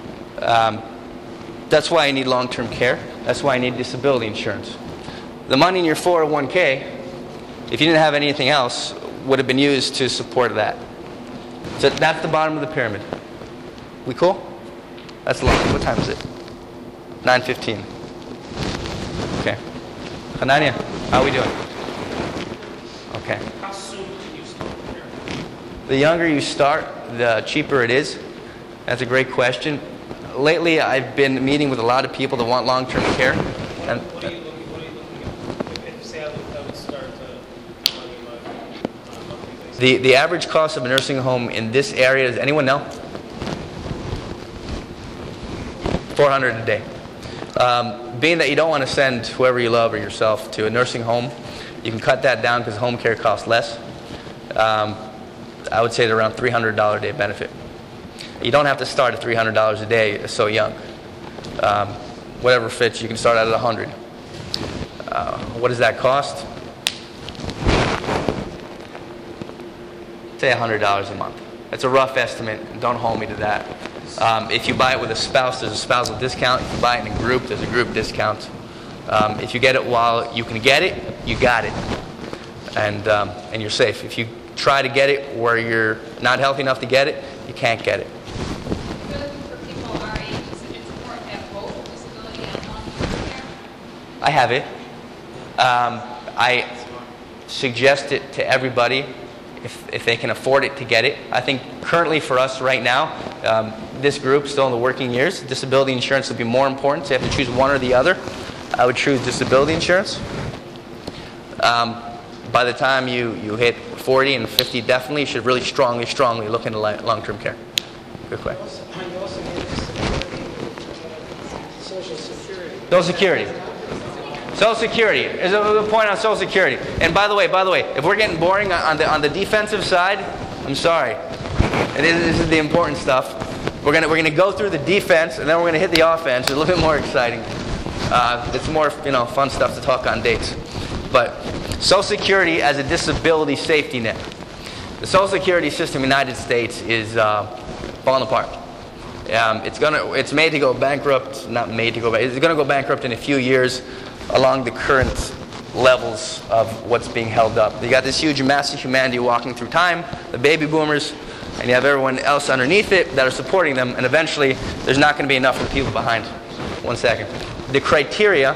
That's why I need long-term care. That's why I need disability insurance. The money in your 401k, if you didn't have anything else, would have been used to support that. So that's the bottom of the pyramid. We cool? That's long. What time is it? 9:15. Okay. Hanania, how are we doing? Okay. How soon can you start here? The younger you start, the cheaper it is. That's a great question. Lately, I've been meeting with a lot of people that want long-term care. And What are you looking at? If say I would start on a monthly basis? the average cost of a nursing home in this area, does anyone know? $400 a day. Being that you don't want to send whoever you love or yourself to a nursing home, you can cut that down because home care costs less. I would say they're around $300 a day benefit. You don't have to start at $300 a day so young. Whatever fits, you can start out at $100. What does that cost? Say $100 a month. It's a rough estimate. Don't hold me to that. If you buy it with a spouse, there's a spousal discount. If you buy it in a group, there's a group discount. If you get it while you can get it, you got it. And you're safe. If you try to get it where you're not healthy enough to get it, you can't get it. If you're looking for people our age, is it important to have both disability and long-term care? I have it. I suggest it to everybody if they can afford it to get it. I think currently for us right now, this group still in the working years, disability insurance would be more important. So you have to choose one or the other. I would choose disability insurance. By the time you hit 40 and 50, definitely you should really strongly look into long-term care. Good question. You also need disability, Social Security. Social Security. Social Security. There's a point on Social Security. And by the way, if we're getting boring on the defensive side, I'm sorry. And this is the important stuff. We're gonna go through the defense, and then we're gonna hit the offense. It's a little bit more exciting. It's more fun stuff to talk on dates. But Social Security as a disability safety net. The Social Security system in the United States is falling apart. It's made to go bankrupt. Not made to go bankrupt. It's going to go bankrupt in a few years, along the current levels of what's being held up. You got this huge mass of humanity walking through time, the baby boomers, and you have everyone else underneath it that are supporting them, and eventually there's not going to be enough for the people behind. One second. The criteria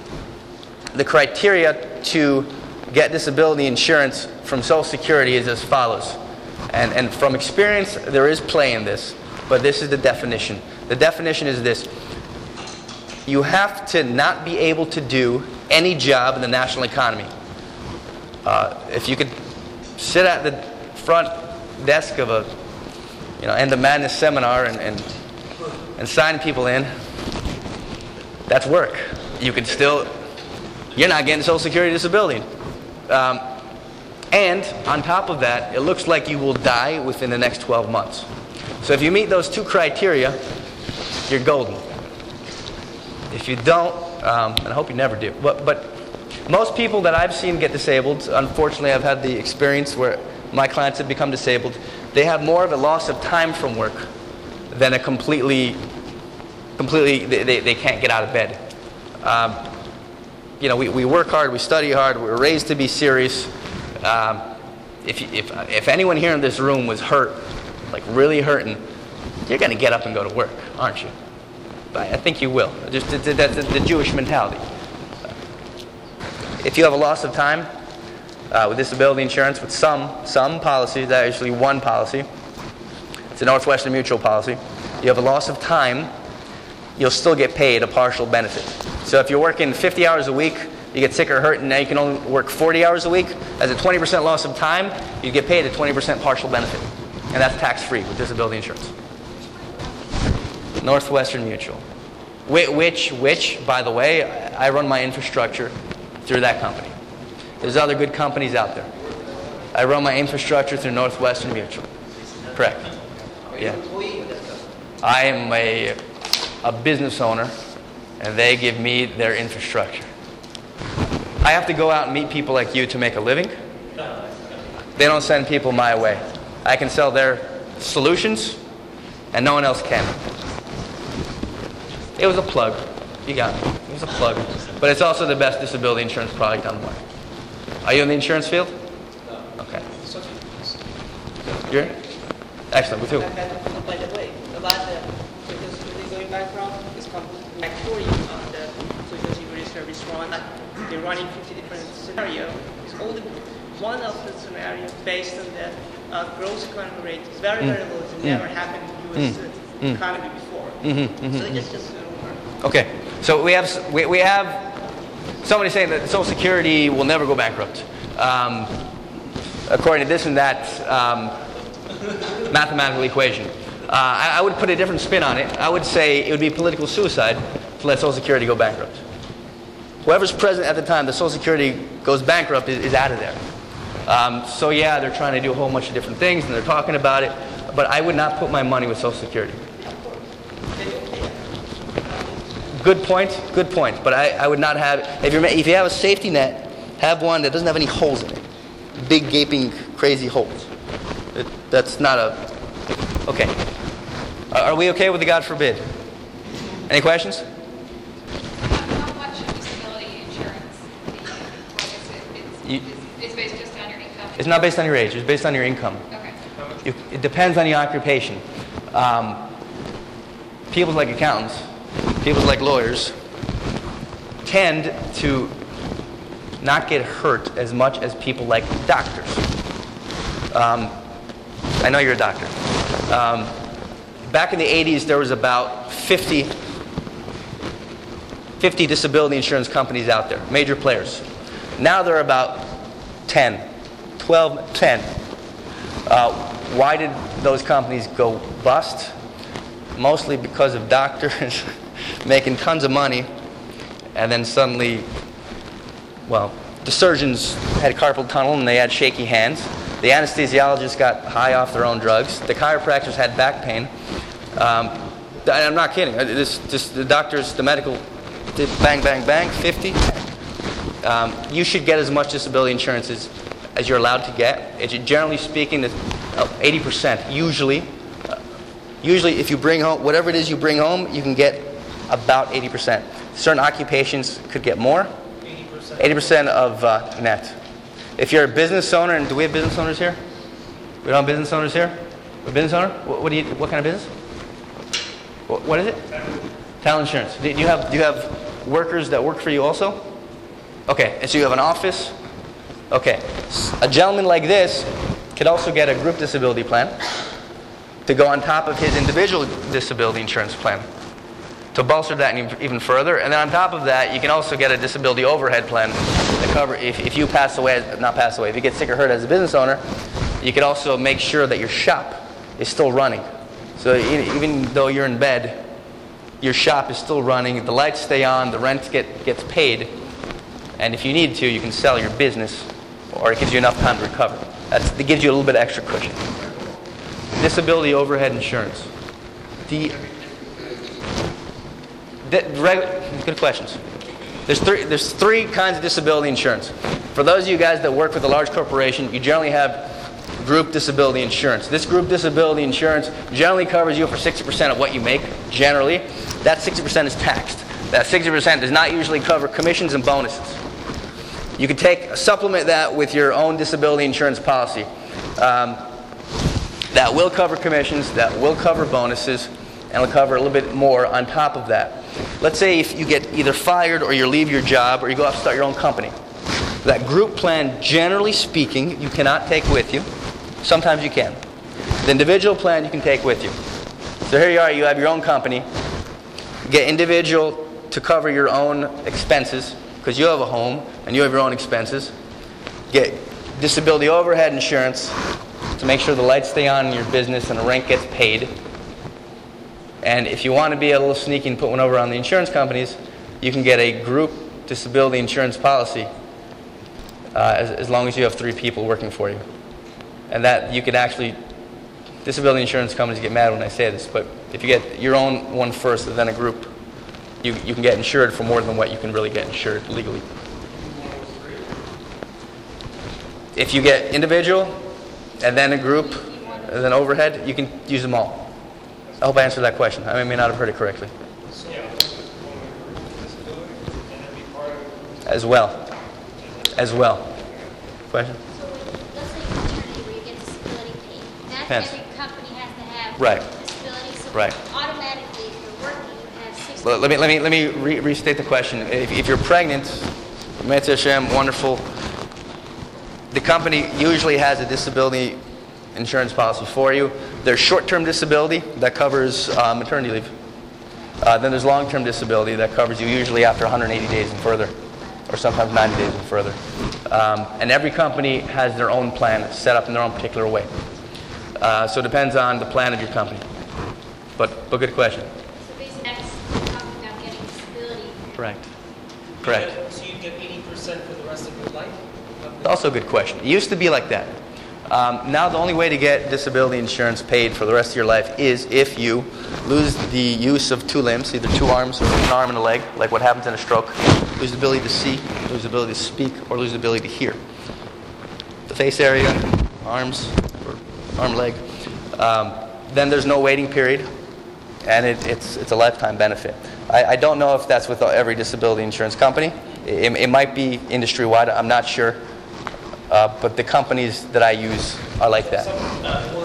to get disability insurance from Social Security is as follows. And from experience, there is play in this, but this is the definition. The definition is this. You have to not be able to do any job in the national economy. If you could sit at the front desk of a End the Madness seminar and sign people in, that's work. You can still, you're not getting Social Security disability. And on top of that, it looks like you will die within the next 12 months. So if you meet those two criteria, you're golden. If you don't, and I hope you never do, but most people that I've seen get disabled, unfortunately I've had the experience where my clients have become disabled, they have more of a loss of time from work than a completely they can't get out of bed. we work hard, we study hard, we're raised to be serious. If anyone here in this room was hurt, like really hurting, you're going to get up and go to work, aren't you? I think you will. Just that's the Jewish mentality. If you have a loss of time with disability insurance, with some policies, actually one policy, it's a Northwestern Mutual policy, you have a loss of time, you'll still get paid a partial benefit. So if you're working 50 hours a week, you get sick or hurt, and now you can only work 40 hours a week, as a 20% loss of time, you get paid a 20% partial benefit. And that's tax-free with disability insurance. Northwestern Mutual. Which, by the way, I run my infrastructure through that company. There's other good companies out there. I run my infrastructure through Northwestern Mutual. Correct. Yeah. I am a business owner, and they give me their infrastructure. I have to go out and meet people like you to make a living. They don't send people my way. I can sell their solutions, and no one else can. It was a plug. You got me. It was a plug. But it's also the best disability insurance product on the market. Are you in the insurance field? No. Okay. You're? Excellent. With who? By the way, about because really going background is back for you on the Social Security Service run. They're running 50 different scenarios. It's all one of the scenarios based on the gross economy rate. It's very low. It's never happened in the U.S. economy before. So it's just okay. So we have somebody saying that Social Security will never go bankrupt. According to this and that mathematical equation. I would put a different spin on it. I would say it would be political suicide to let Social Security go bankrupt. Whoever's president at the time the Social Security goes bankrupt is out of there. So yeah, they're trying to do a whole bunch of different things and they're talking about it, but I would not put my money with Social Security. Good point. But I would not have, if you have a safety net, have one that doesn't have any holes in it. Big, gaping, crazy holes. That's not a, okay. Are we okay with the God forbid? Any questions? How much of disability insurance it's based just on your income? It's not based on your age. It's based on your income. Okay. It depends on your occupation. People like accountants, people like lawyers, tend to not get hurt as much as people like doctors. I know you're a doctor. Back in the 80s, there was about 50 disability insurance companies out there, major players. Now there are about 10. Why did those companies go bust? Mostly because of doctors making tons of money, and then suddenly, well, the surgeons had carpal tunnel and they had shaky hands. The anesthesiologists got high off their own drugs. The chiropractors had back pain. I'm not kidding. The doctors, the medical, did bang, bang, bang, 50. You should get as much disability insurance as you're allowed to get. Generally speaking, 80% usually. Usually, if you bring home, whatever it is you bring home, you can get about 80%. Certain occupations could get more. 80% of net. If you're a business owner, and do we have business owners here? We don't have business owners here? A business owner? What kind of business? What is it? Talent insurance. Do you have workers that work for you also? Okay, and so you have an office? Okay. A gentleman like this could also get a group disability plan to go on top of his individual disability insurance plan to bolster that even further. And then on top of that, you can also get a disability overhead plan to cover if you pass away, if you get sick or hurt as a business owner, you could also make sure that your shop is still running. So even though you're in bed, your shop is still running, the lights stay on, the rent gets paid, and if you need to, you can sell your business, or it gives you enough time to recover. It gives you a little bit of extra cushion. Disability overhead insurance. Good questions. There's three kinds of disability insurance. For those of you guys that work with a large corporation, you generally have group disability insurance. This group disability insurance generally covers you for 60% of what you make, generally. That 60% is taxed. That 60% does not usually cover commissions and bonuses. You can supplement that with your own disability insurance policy. That will cover commissions, that will cover bonuses, and will cover a little bit more on top of that. Let's say if you get either fired or you leave your job or you go off to start your own company. That group plan, generally speaking, you cannot take with you. Sometimes you can. The individual plan you can take with you. So here you are, you have your own company. You get individual to cover your own expenses because you have a home and you have your own expenses. Get disability overhead insurance to make sure the lights stay on in your business and the rent gets paid. And if you want to be a little sneaky and put one over on the insurance companies, you can get a group disability insurance policy as long as you have 3 people working for you. And that you could actually, disability insurance companies get mad when I say this, but if you get your own one first and then a group, you can get insured for more than what you can really get insured legally. If you get individual and then a group and then overhead, you can use them all. I hope I answered that question. I may not have heard it correctly. As well. Question? So let's say maternity where you get disability pay. That's Depends. every company has to have Right. disability. So Right. automatically, if you're working, you have 60. Let me restate the question. If you're pregnant, Mitzvah Hashem, wonderful. The company usually has a disability insurance policy for you. There's short-term disability that covers maternity leave. Then there's long-term disability that covers you usually after 180 days and further, or sometimes 90 days and further. And every company has their own plan set up in their own particular way. So it depends on the plan of your company. But good question. So basically, that's talking about getting disability. Correct. So you get 80% for the rest of your life? Also a good question. It used to be like that. Now the only way to get disability insurance paid for the rest of your life is if you lose the use of 2 limbs, either 2 arms or an arm and a leg, like what happens in a stroke, lose the ability to see, lose the ability to speak, or lose the ability to hear. The face area, arms, or arm, leg. Then there's no waiting period, and it's a lifetime benefit. I don't know if that's with every disability insurance company. It might be industry-wide, I'm not sure. But the companies that I use are like that. Someone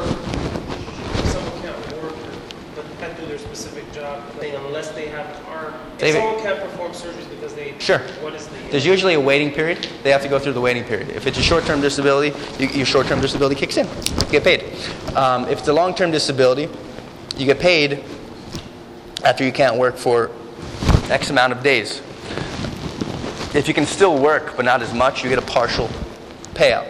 can't work, but can't do their specific job, unless they have an arm. If someone can't perform surgeries because they... Sure. What is the... There's usually a waiting period. They have to go through the waiting period. If it's a short-term disability, your short-term disability kicks in. You get paid. If it's a long-term disability, you get paid after you can't work for X amount of days. If you can still work, but not as much, you get a partial payout.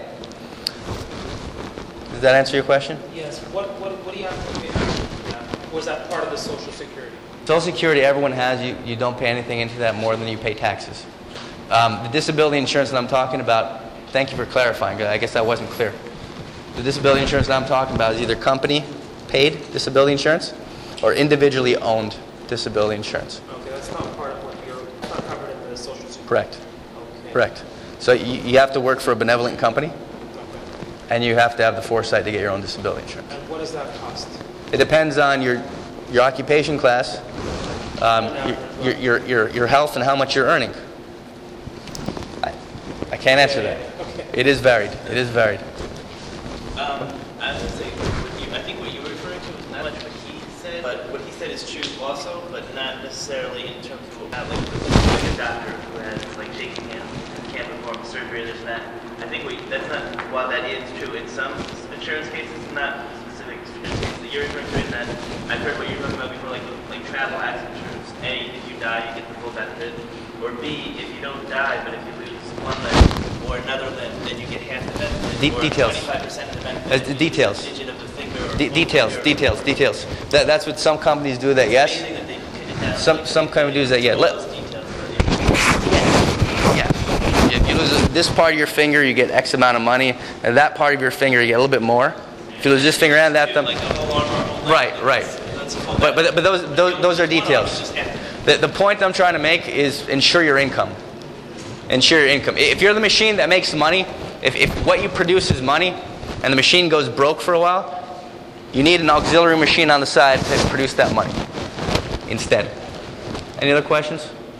Does that answer your question? Yes. What do you have to pay? Or is that part of the Social Security? Social Security, everyone has. You don't pay anything into that more than you pay taxes. The disability insurance that I'm talking about, thank you for clarifying. I guess that wasn't clear. The disability insurance that I'm talking about is either company paid disability insurance or individually owned disability insurance. Okay, that's not part of what it's not covered in the Social Security. Correct. Okay. Correct. So you have to work for a benevolent company, and you have to have the foresight to get your own disability insurance. And what does that cost? It depends on your occupation class, your health, and how much you're earning. I can't answer that. Okay. It is varied. It is varied. I was going to say, I think what you were referring to was not much what he said, but what he said is true also, but not necessarily in terms of like a doctor who has like shaking hands and can't perform surgery or this and that. I think that's not, while that is true in some insurance cases, not specific insurance cases that you're referring to, is that I've heard what you're talking about before, like travel accident insurance. A, if you die, you get the full benefit. Or B, if you don't die, but if you lose one limb or another limb, then you get half the benefit. Or Details. 25% of the benefit. Details. Digit of the finger or Details. That's what some companies do. That yes. Amazing that they pin it down. Some companies do that. Yeah. Those details are Yeah. If you lose this part of your finger, you get X amount of money, and that part of your finger, you get a little bit more. If you lose this finger and that thumb. like the whole arm or whole leg. Right. That's a full But benefit. those are details. The point I'm trying to make is insure your income. Insure your income. If you're the machine that makes money, if what you produce is money, and the machine goes broke for a while, you need an auxiliary machine on the side to produce that money instead. Any other questions?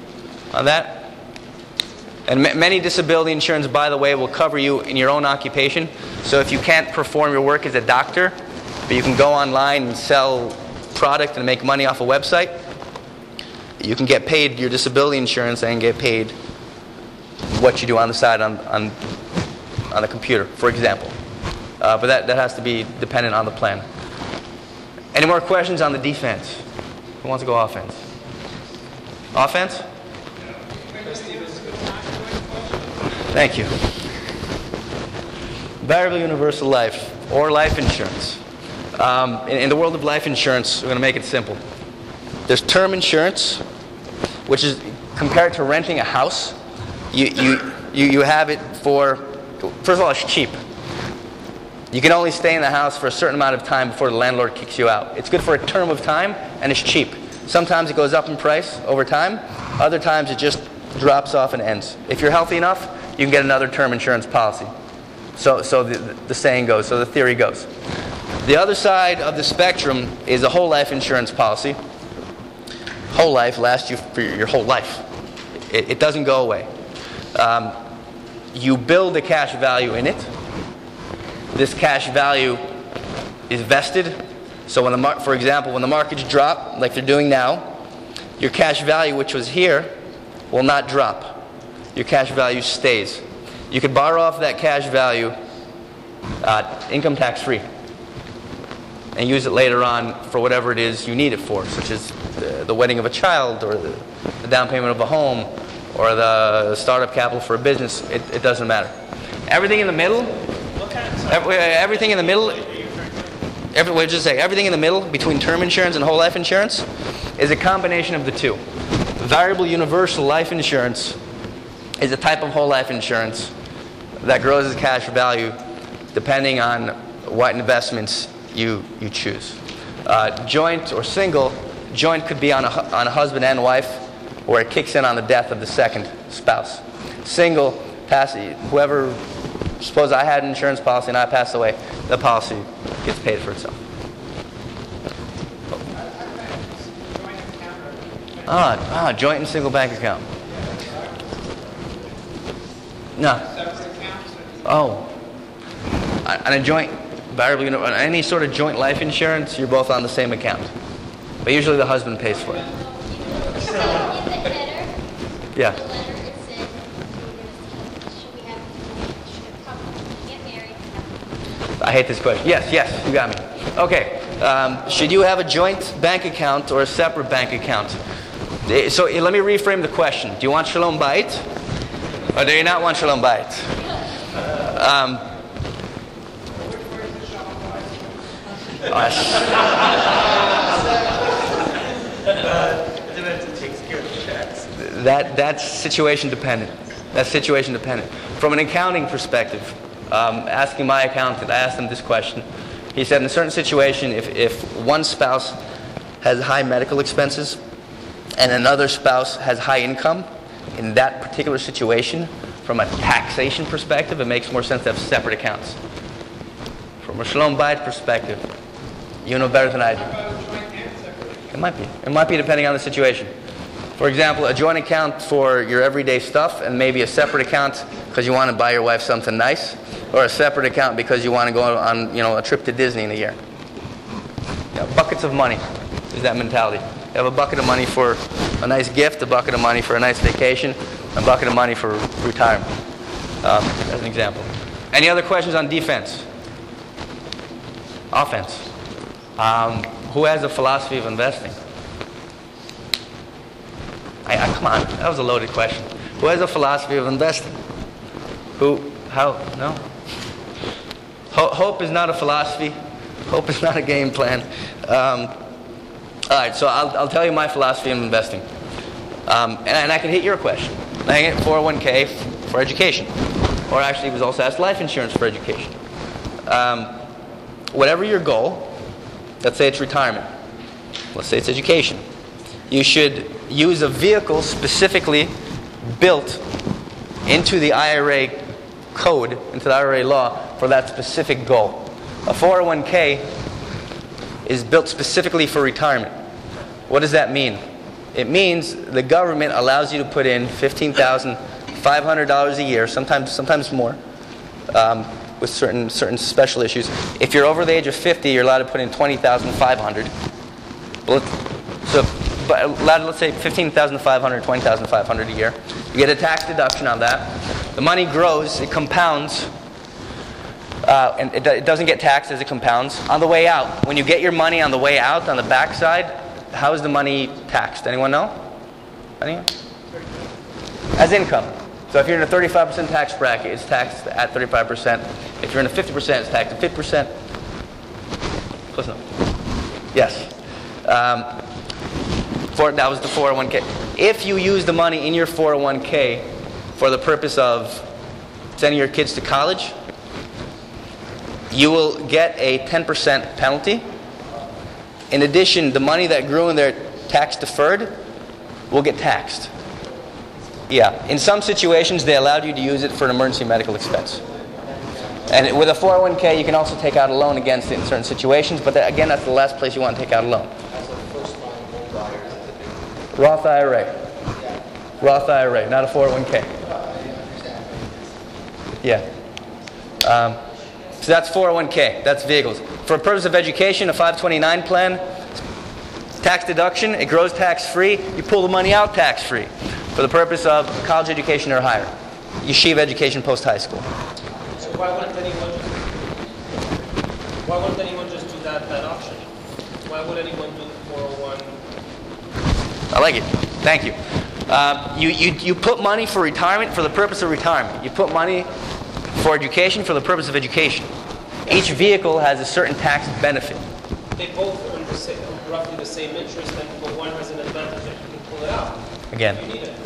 on that? And many disability insurance, by the way, will cover you in your own occupation. So if you can't perform your work as a doctor, but you can go online and sell product and make money off a website, you can get paid your disability insurance and get paid what you do on the side on the computer, for example. But that has to be dependent on the plan. Any more questions on the defense? Who wants to go offense? Offense? Thank you. Variable universal life or life insurance. In the world of life insurance, we're going to make it simple. There's term insurance, which is compared to renting a house. You have it for, first of all, it's cheap. You can only stay in the house for a certain amount of time before the landlord kicks you out. It's good for a term of time, and it's cheap. Sometimes it goes up in price over time. Other times it just drops off and ends. If you're healthy enough, you can get another term insurance policy. So the saying goes, so the theory goes. The other side of the spectrum is a whole life insurance policy. Whole life lasts you for your whole life. It doesn't go away. You build a cash value in it. This cash value is vested. So when for example, when the markets drop, like they're doing now, your cash value, which was here, will not drop. Your cash value stays. You could borrow off that cash value income tax free and use it later on for whatever it is you need it for, such as the wedding of a child or the down payment of a home or the startup capital for a business. It doesn't matter. Everything in the middle, everything in the middle, everything in the middle between term insurance and whole life insurance is a combination of the two. Variable universal life insurance is a type of whole life insurance that grows its cash value depending on what investments you choose. Joint or single, joint could be on a husband and wife, where it kicks in on the death of the second spouse. Single, whoever, suppose I had an insurance policy and I passed away, the policy gets paid for itself. Joint and single bank account. No. Oh. On a joint, variable, on any sort of joint life insurance, you're both on the same account. But usually the husband pays for it. Yeah. I hate this question. Yes, you got me. Okay. Should you have a joint bank account or a separate bank account? So let me reframe the question. Do you want Shalom Bayit? Or do you not want Shalom Bayit? That's situation dependent. That's situation dependent. From an accounting perspective, asking my accountant, I asked him this question. He said in a certain situation, if one spouse has high medical expenses and another spouse has high income, in that particular situation, from a taxation perspective, it makes more sense to have separate accounts. From a Shalom Bayit perspective, you know better than I do. It might be. It might be depending on the situation. For example, a joint account for your everyday stuff and maybe a separate account because you want to buy your wife something nice, or a separate account because you want to go on a trip to Disney in a year. Buckets of money is that mentality. You have a bucket of money for a nice gift, a bucket of money for a nice vacation, a bucket of money for retirement, as an example. Any other questions on defense? Offense. Who has a philosophy of investing? Come on, that was a loaded question. Who has a philosophy of investing? Who? How? No? Hope is not a philosophy. Hope is not a game plan. All right, so I'll tell you my philosophy of investing. And I can hit your question. I can hit 401k for education. Or actually, it was also asked life insurance for education. Whatever your goal, let's say it's retirement. Let's say it's education. You should use a vehicle specifically built into the IRA code, into the IRA law, for that specific goal. A 401k is built specifically for retirement. What does that mean? It means the government allows you to put in $15,500 a year, sometimes more, with certain special issues. If you're over the age of 50, you're allowed to put in $20,500. But let's say $15,500, $20,500 a year. You get a tax deduction on that. The money grows, it compounds, and it doesn't get taxed as it compounds. On the way out, when you get your money on the way out, on the backside, how is the money taxed? Anyone know? Anyone? As income. So if you're in a 35% tax bracket, it's taxed at 35%. If you're in a 50%, it's taxed at 50%. Close enough. Yes. That was the 401k. If you use the money in your 401k for the purpose of sending your kids to college, you will get a 10% penalty. In addition, the money that grew in there tax deferred will get taxed. Yeah. In some situations, they allowed you to use it for an emergency medical expense. And with a 401k, you can also take out a loan against it in certain situations, but again, that's the last place you want to take out a loan. Roth IRA. Roth IRA, not a 401k. Yeah. So that's 401k. That's vehicles. For the purpose of education, a 529 plan, tax deduction, it grows tax-free. You pull the money out tax-free. For the purpose of college education or higher. Yeshiva education post-high school. So why wouldn't anyone just do that option? Why would anyone do the 401? I like it. Thank you. You put money for retirement for the purpose of retirement. You put money for education for the purpose of education. Each vehicle has a certain tax benefit. They both earn roughly the same interest, but one has an advantage that you can pull it out. Again.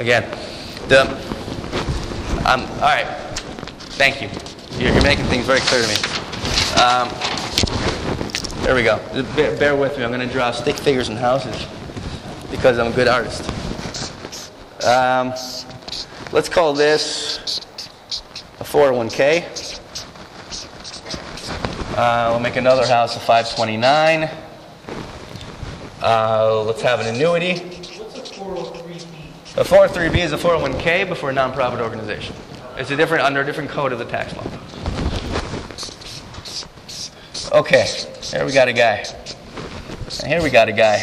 All right. Thank you. You're making things very clear to me. There we go. Bear with me. I'm going to draw stick figures and houses because I'm a good artist. Let's call this a 401k. We'll make another house a 529. Let's have an annuity. What's a 403B? A 403B is a 401k, but for a nonprofit organization. It's under a different code of the tax law. Okay, here we got a guy. And here we got a guy.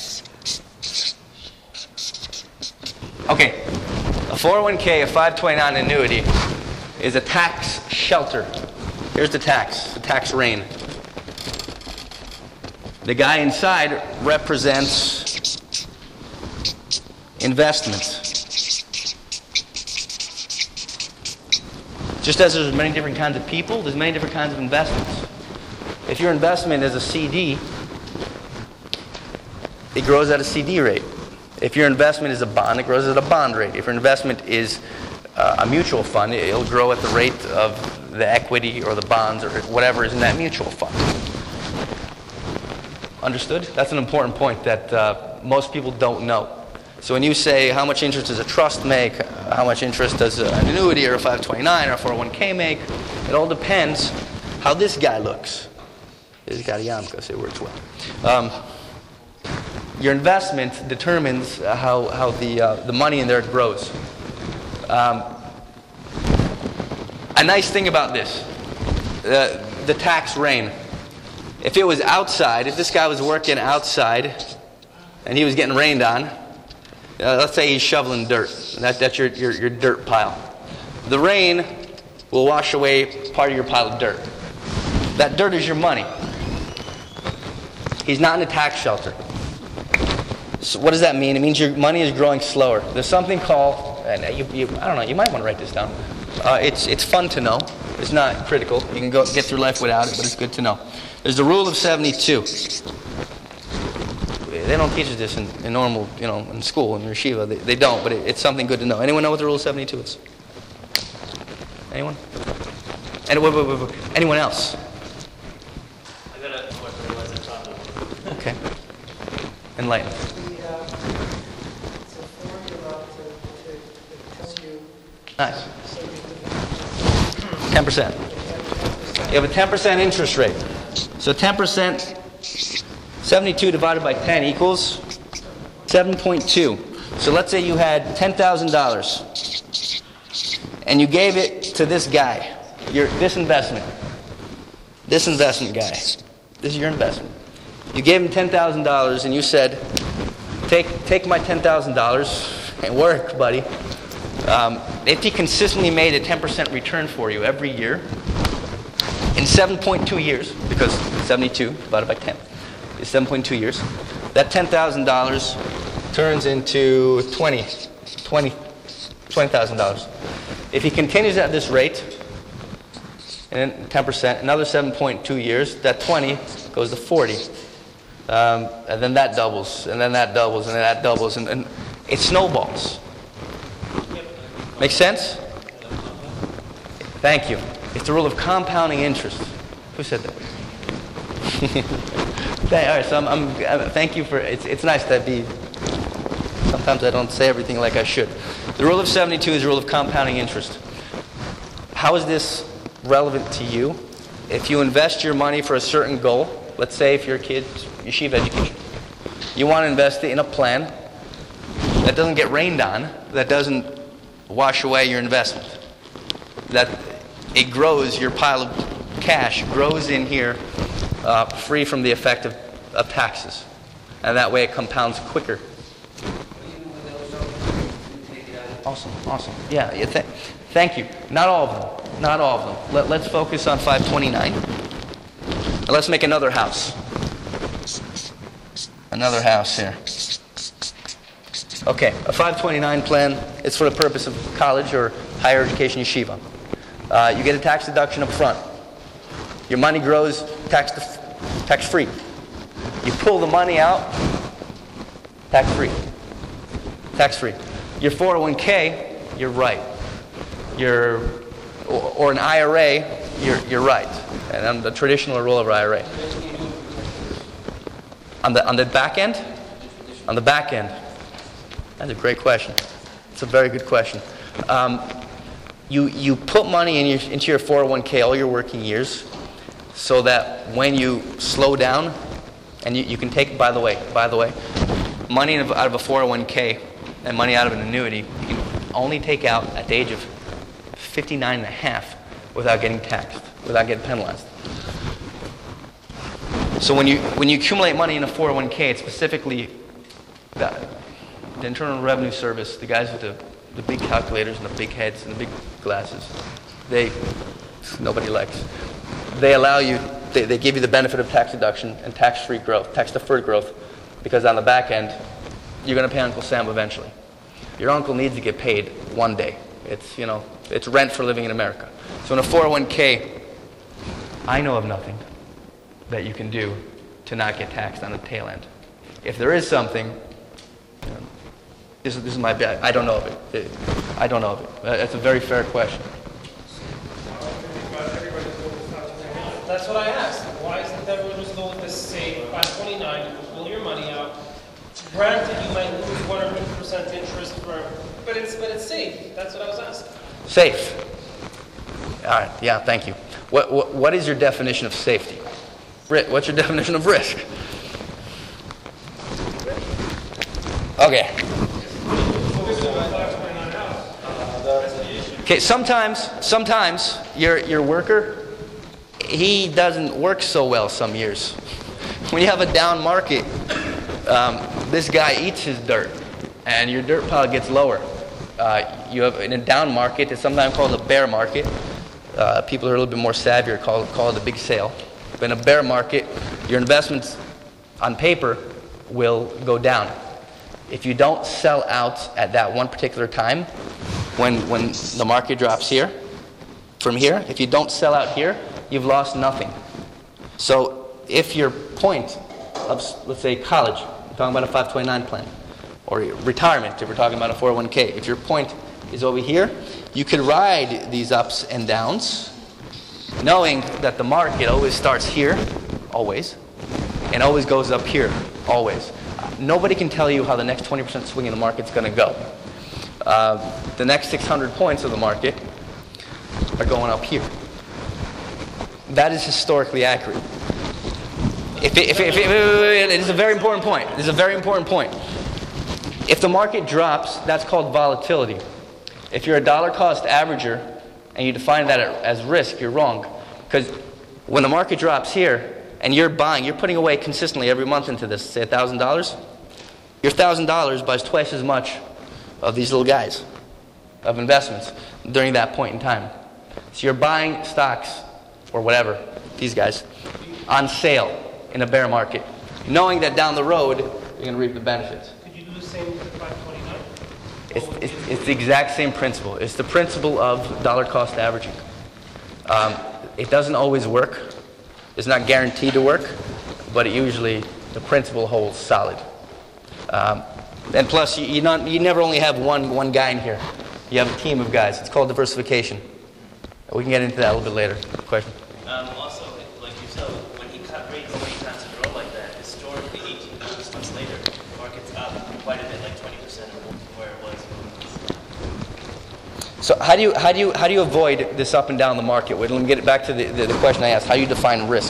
Okay, a 401k, a 529 annuity is a tax shelter. Here's the tax rain. The guy inside represents investments. Just as there's many different kinds of people, there's many different kinds of investments. If your investment is a CD, it grows at a CD rate. If your investment is a bond, it grows at a bond rate. If your investment is a mutual fund, it'll grow at the rate of the equity or the bonds or whatever is in that mutual fund. Understood? That's an important point that most people don't know. So when you say how much interest does a trust make, how much interest does an annuity or a 529 or a 401k make, it all depends how this guy looks. This guy Yamka, say it works well. Your investment determines how the money in there grows. A nice thing about this, the tax rain. If it was outside, if this guy was working outside and he was getting rained on, let's say he's shoveling dirt. That's your dirt pile. The rain will wash away part of your pile of dirt. That dirt is your money. He's not in a tax shelter. So what does that mean? It means your money is growing slower. There's something called, and I don't know, you might want to write this down. It's fun to know. It's not critical. You can get through life without it, but it's good to know. There's the rule of 72. They don't teach us this in normal, in school, in yeshiva. They don't, but it's something good to know. Anyone know what the rule of 72 is? Anyone? Anyone else? I got a question. Realize I'm talking. Okay. Enlighten. It's a formula that tells you. Nice. 10%. You have a 10% interest rate. So 10%, 72 divided by 10 equals 7%. 7.2. So let's say you had $10,000 and you gave it to this guy, this investment guy. This is your investment. You gave him $10,000 and you said, take my $10,000 and work, buddy. If he consistently made a 10% return for you every year, in 7.2 years, because 72 divided by 10 is 7.2 years, that $10,000 turns into $20,000. If he continues at this rate, and then 10%, another 7.2 years, that 20 goes to 40. And then that doubles, and then that doubles, and then that doubles, and it snowballs. Make sense? Thank you. It's the rule of compounding interest. Who said that? All right, so thank you for, it's nice to be, sometimes I don't say everything like I should. The rule of 72 is the rule of compounding interest. How is this relevant to you? If you invest your money for a certain goal, let's say if your kid's yeshiva education, you want to invest it in a plan that doesn't get rained on, that doesn't wash away your investment, that it grows, your pile of cash grows in here free from the effect of taxes, and that way it compounds quicker. Awesome. Yeah, thank you. Not all of them. Let's focus on 529. Now let's make another house. Another house here. Okay, a 529 plan is for the purpose of college or higher education yeshiva. You get a tax deduction up front. Your money grows tax-free. You pull the money out, tax-free. Tax-free. Your 401k, you're right. Or an IRA, you're right. And on the traditional rule of IRA. On the back end? On the back end. That's a great question. It's a very good question. You put money into your 401k all your working years, so that when you slow down, and you can take, by the way, money out of a 401k and money out of an annuity, you can only take out at the age of 59 and a half without getting taxed, without getting penalized. So when you accumulate money in a 401k, it's specifically the Internal Revenue Service, the guys with the big calculators and the big heads and the big glasses, nobody likes. They allow you, they give you the benefit of tax deduction and tax-free growth, tax-deferred growth, because on the back end, you're going to pay Uncle Sam eventually. Your uncle needs to get paid one day. It's rent for living in America. So in a 401k, I know of nothing that you can do to not get taxed on the tail end. If there is something, this is my bad. I don't know of it. I don't know of it. That's a very fair question. That's what I asked. Why isn't everyone just go with the same 529? You pull your money out. Granted, you might lose 100% interest but it's safe. That's what I was asking. Safe. All right. Yeah. Thank you. What is your definition of safety? What's your definition of risk? Okay. Okay. Sometimes your worker, he doesn't work so well some years. When you have a down market, this guy eats his dirt, and your dirt pile gets lower. You have in a down market, it's sometimes called a bear market. People who are a little bit more savvy call it a big sale. But in a bear market, your investments on paper will go down. If you don't sell out at that one particular time, when the market drops here, from here, if you don't sell out here, you've lost nothing. So if your point of, let's say, college, we're talking about a 529 plan, or retirement, if we're talking about a 401k, if your point is over here, you could ride these ups and downs, knowing that the market always starts here, always, and always goes up here, always. Nobody can tell you how the next 20% swing in the market's going to go. The next 600 points of the market are going up here. That is historically accurate. It is a very important point. It is a very important point. If the market drops, that's called volatility. If you're a dollar cost averager and you define that as risk, you're wrong. Because when the market drops here and you're buying, you're putting away consistently every month into this, say $1,000, your $1,000 buys twice as much of these little guys, of investments, during that point in time. So you're buying stocks, or whatever, these guys, on sale in a bear market, knowing that down the road, you're going to reap the benefits. Could you do the same with the 529? It's the exact same principle. It's the principle of dollar cost averaging. It doesn't always work. It's not guaranteed to work, but it usually, the principle holds solid. And plus, you never only have one guy in here. You have a team of guys. It's called diversification. We can get into that a little bit later. Question? Also, like you said, when he cut rates 3 times in a row like that, historically, 18 months later, the market's up quite a bit, like 20% of where it was. So how do you avoid this up and down the market? Wait, let me get it back to the question I asked. How do you define risk?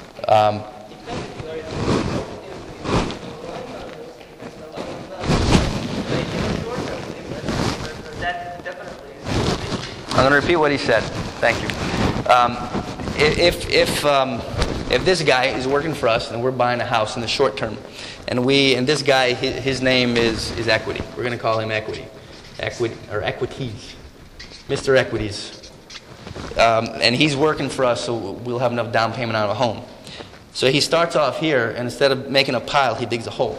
I'm going to repeat what he said. Thank you. If this guy is working for us and we're buying a house in the short term, and this guy, his name is Equity. We're going to call him Equity, or Equities, Mr. Equities, and he's working for us, so we'll have enough down payment on a home. So he starts off here, and instead of making a pile, he digs a hole.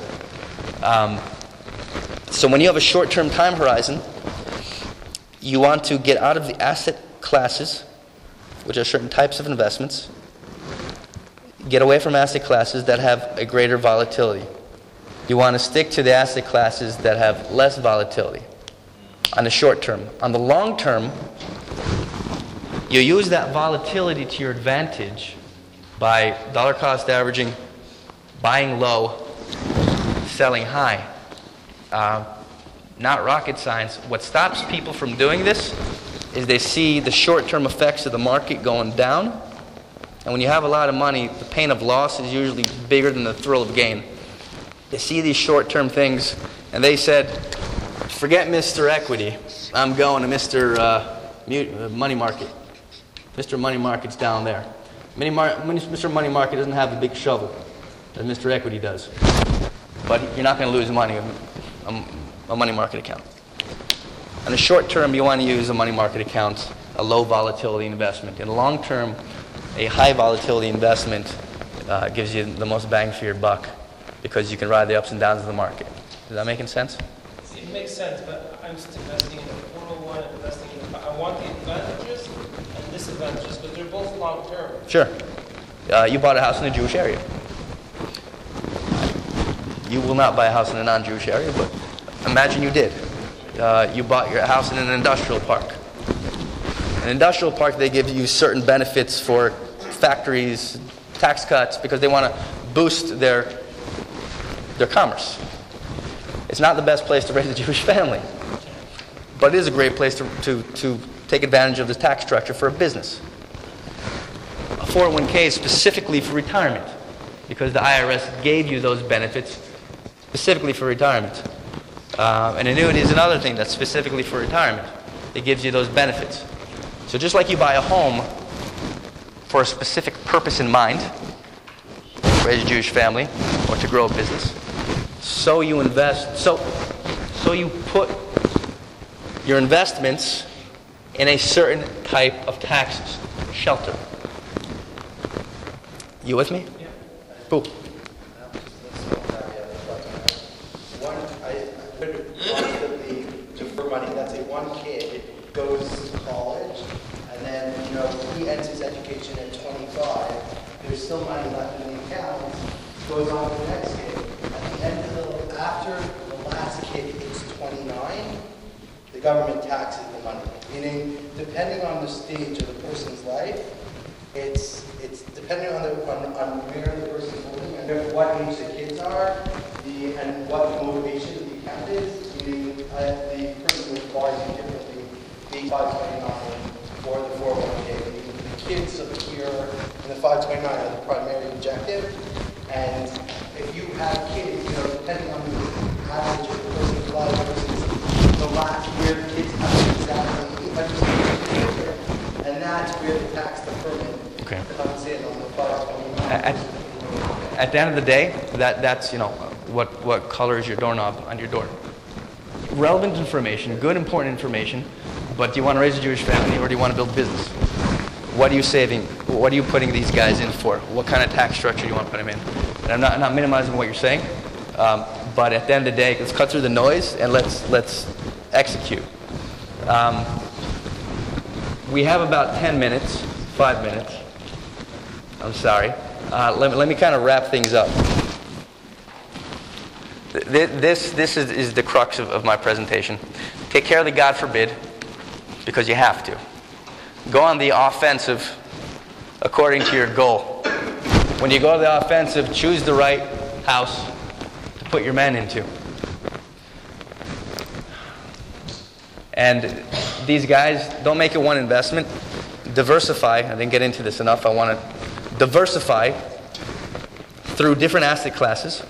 So when you have a short-term time horizon, you want to get out of the asset classes, which are certain types of investments, get away from asset classes that have a greater volatility. You want to stick to the asset classes that have less volatility on the short term. On the long term, you use that volatility to your advantage by dollar cost averaging, buying low, selling high. Not rocket science. What stops people from doing this is they see the short-term effects of the market going down. And when you have a lot of money, the pain of loss is usually bigger than the thrill of gain. They see these short-term things, and they said, forget Mr. Equity. I'm going to Mr. Money Market. Mr. Money Market's down there. Mr. Money Market doesn't have the big shovel that Mr. Equity does. But you're not going to lose money. A money market account. In the short term, you want to use a money market account, a low volatility investment. In the long term, a high volatility investment gives you the most bang for your buck because you can ride the ups and downs of the market. Is that making sense? It makes sense, but I'm just investing in the 401 and investing in I want the advantages and disadvantages, but they're both long term. Sure. You bought a house in a Jewish area. You will not buy a house in a non-Jewish area, but imagine you did. You bought your house in an industrial park. An industrial park, they give you certain benefits for factories, tax cuts, because they want to boost their commerce. It's not the best place to raise a Jewish family, but it is a great place to take advantage of the tax structure for a business. A 401k is specifically for retirement, because the IRS gave you those benefits specifically for retirement. An annuity is another thing that's specifically for retirement. It gives you those benefits. So just like you buy a home for a specific purpose in mind, to raise a Jewish family or to grow a business, so you invest, so you put your investments in a certain type of tax shelter. You with me? Yeah. Cool. For money, let's say one kid goes to college, and then he ends his education at 25. There's still money left in the account. Goes on to the next kid. At the end of after the last kid hits 29, the government taxes the money. Meaning, depending on the stage of the person's life, it's depending on where the person's living and what age the kids are, and what the motivation of the account is. Meaning, the person was bargaining differently, the 529 or the 401k. The kids appear in the 529 are the primary objective, and if you have kids, depending on the average of the person's life versus the last where the kids have exactly 800, and that's where the tax deferment comes in on the 529. At the end of the day, that's what color is your doorknob on your door. Relevant information, good important information, but do you want to raise a Jewish family or do you want to build business? What are you saving? What are you putting these guys in for? What kind of tax structure do you want to put them in? And I'm not minimizing what you're saying, but at the end of the day, let's cut through the noise and let's execute. We have about 10 minutes, 5 minutes. I'm sorry. Let me kind of wrap things up. This is the crux of my presentation. Take care of the God forbid, because you have to. Go on the offensive according to your goal. When you go to the offensive, choose the right house to put your men into. And these guys, don't make it one investment. Diversify. I didn't get into this enough. I want to diversify through different asset classes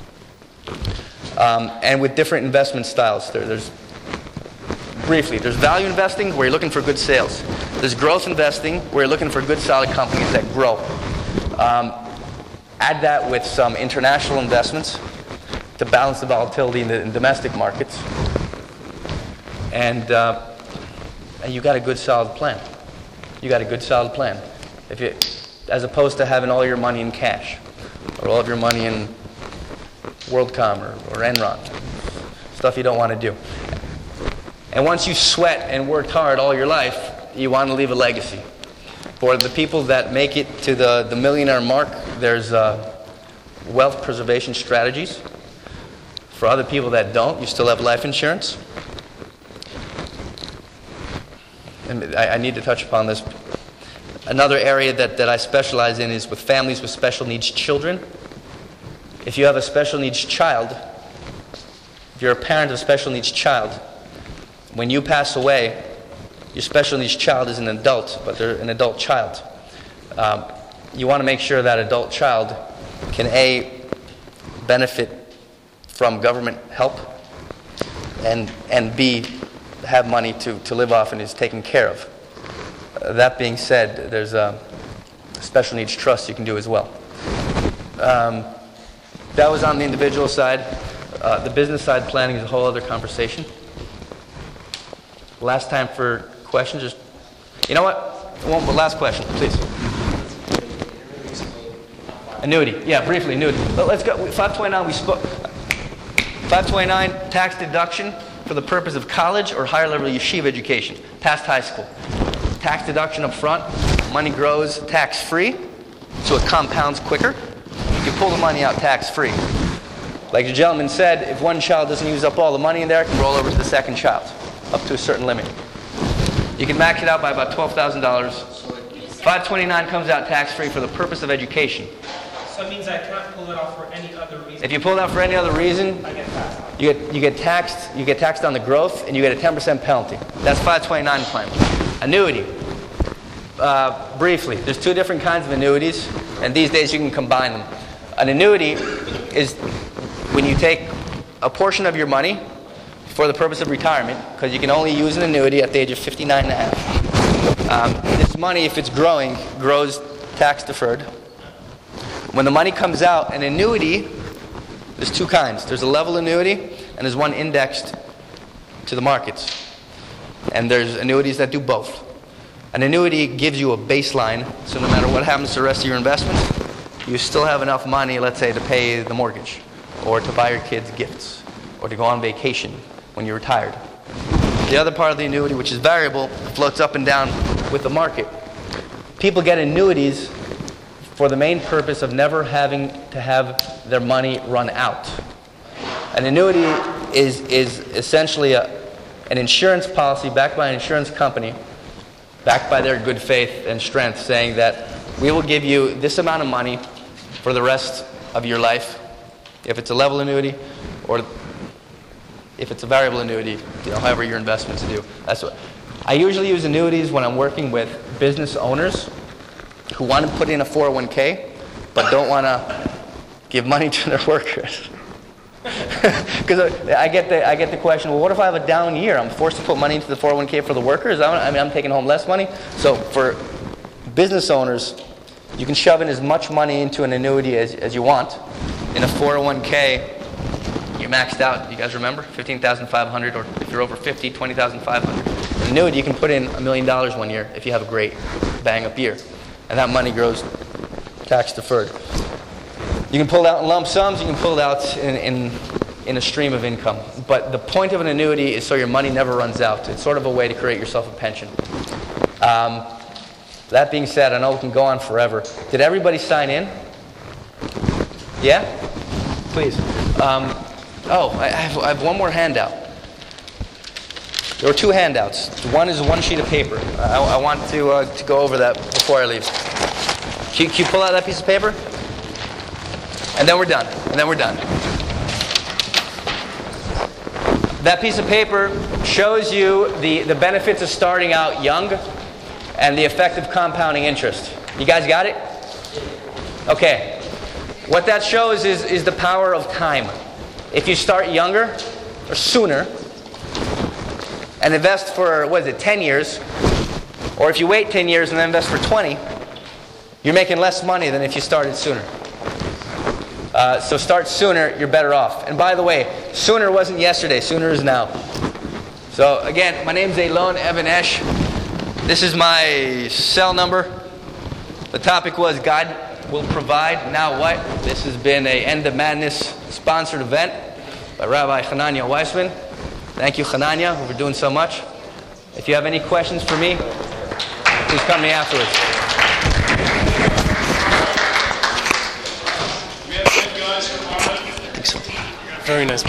and with different investment styles. There's value investing where you're looking for good sales. There's growth investing where you're looking for good solid companies that grow. Add that with some international investments to balance the volatility in domestic markets. And you got a good solid plan. You got a good solid plan. As opposed to having all your money in cash or all of your money in WorldCom or Enron. Stuff you don't want to do. And once you sweat and worked hard all your life, you want to leave a legacy. For the people that make it to the millionaire mark, there's wealth preservation strategies. For other people that don't, you still have life insurance. And I need to touch upon this. Another area that I specialize in is with families with special needs children. If you have a special needs child, if you're a parent of a special needs child, when you pass away, your special needs child is an adult, but they're an adult child. You want to make sure that adult child can A, benefit from government help, and B, have money to live off and is taken care of. That being said, there's a special needs trust you can do as well. That was on the individual side. The business side planning is a whole other conversation. Last time for questions. You know what? Last question, please. Annuity. Yeah, briefly, annuity. Let's go. 529, we spoke. 529, tax deduction for the purpose of college or higher level yeshiva education, past high school. Tax deduction up front. Money grows tax-free, so it compounds quicker. You pull the money out tax-free. Like the gentleman said, if one child doesn't use up all the money in there, it can roll over to the second child, up to a certain limit. You can max it out by about $12,000. 529 comes out tax-free for the purpose of education. So it means I can't pull it off for any other reason. If you pull it out for any other reason, I get taxed on it. you get taxed on the growth, and you get a 10% penalty. That's 529 plan. Annuity. Briefly, there's two different kinds of annuities, and these days you can combine them. An annuity is when you take a portion of your money for the purpose of retirement, because you can only use an annuity at the age of 59 and a half. This money, if it's growing, grows tax deferred. When the money comes out, an annuity, there's two kinds. There's a level annuity, and there's one indexed to the markets. And there's annuities that do both. An annuity gives you a baseline, so no matter what happens to the rest of your investments, you still have enough money, let's say, to pay the mortgage, or to buy your kids gifts, or to go on vacation when you're retired. The other part of the annuity, which is variable, floats up and down with the market. People get annuities for the main purpose of never having to have their money run out. An annuity is essentially an insurance policy backed by an insurance company, backed by their good faith and strength, saying that we will give you this amount of money for the rest of your life, if it's a level annuity, or if it's a variable annuity, however your investments do. That's what I usually use annuities when I'm working with business owners who want to put in a 401k, but don't want to give money to their workers. Because I get the question, well, what if I have a down year? I'm forced to put money into the 401k for the workers? I'm taking home less money? So for business owners, you can shove in as much money into an annuity as you want. In a 401k, you're maxed out. You guys remember? $15,500, or if you're over 50, $20,500. An annuity, you can put in $1 million 1 year if you have a great bang-up year. And that money grows tax-deferred. You can pull it out in lump sums. You can pull it out in a stream of income. But the point of an annuity is so your money never runs out. It's sort of a way to create yourself a pension. That being said, I know we can go on forever. Did everybody sign in? Yeah? Please. I have one more handout. There were 2 handouts. One is 1 sheet of paper. I want to go over that before I leave. Can you pull out that piece of paper? And then we're done. That piece of paper shows you the benefits of starting out young and the effect of compounding interest. You guys got it? Okay. What that shows is the power of time. If you start younger or sooner and invest for, 10 years, or if you wait 10 years and then invest for 20, you're making less money than if you started sooner. So start sooner, you're better off. And by the way, sooner wasn't yesterday, sooner is now. So again, my name's Eilon Evan Esch. This is my cell number. The topic was God will provide. Now what? This has been a End of Madness sponsored event by Rabbi Hanania Weissman. Thank you, Hanania, for doing so much. If you have any questions for me, please come to me afterwards. Very nice.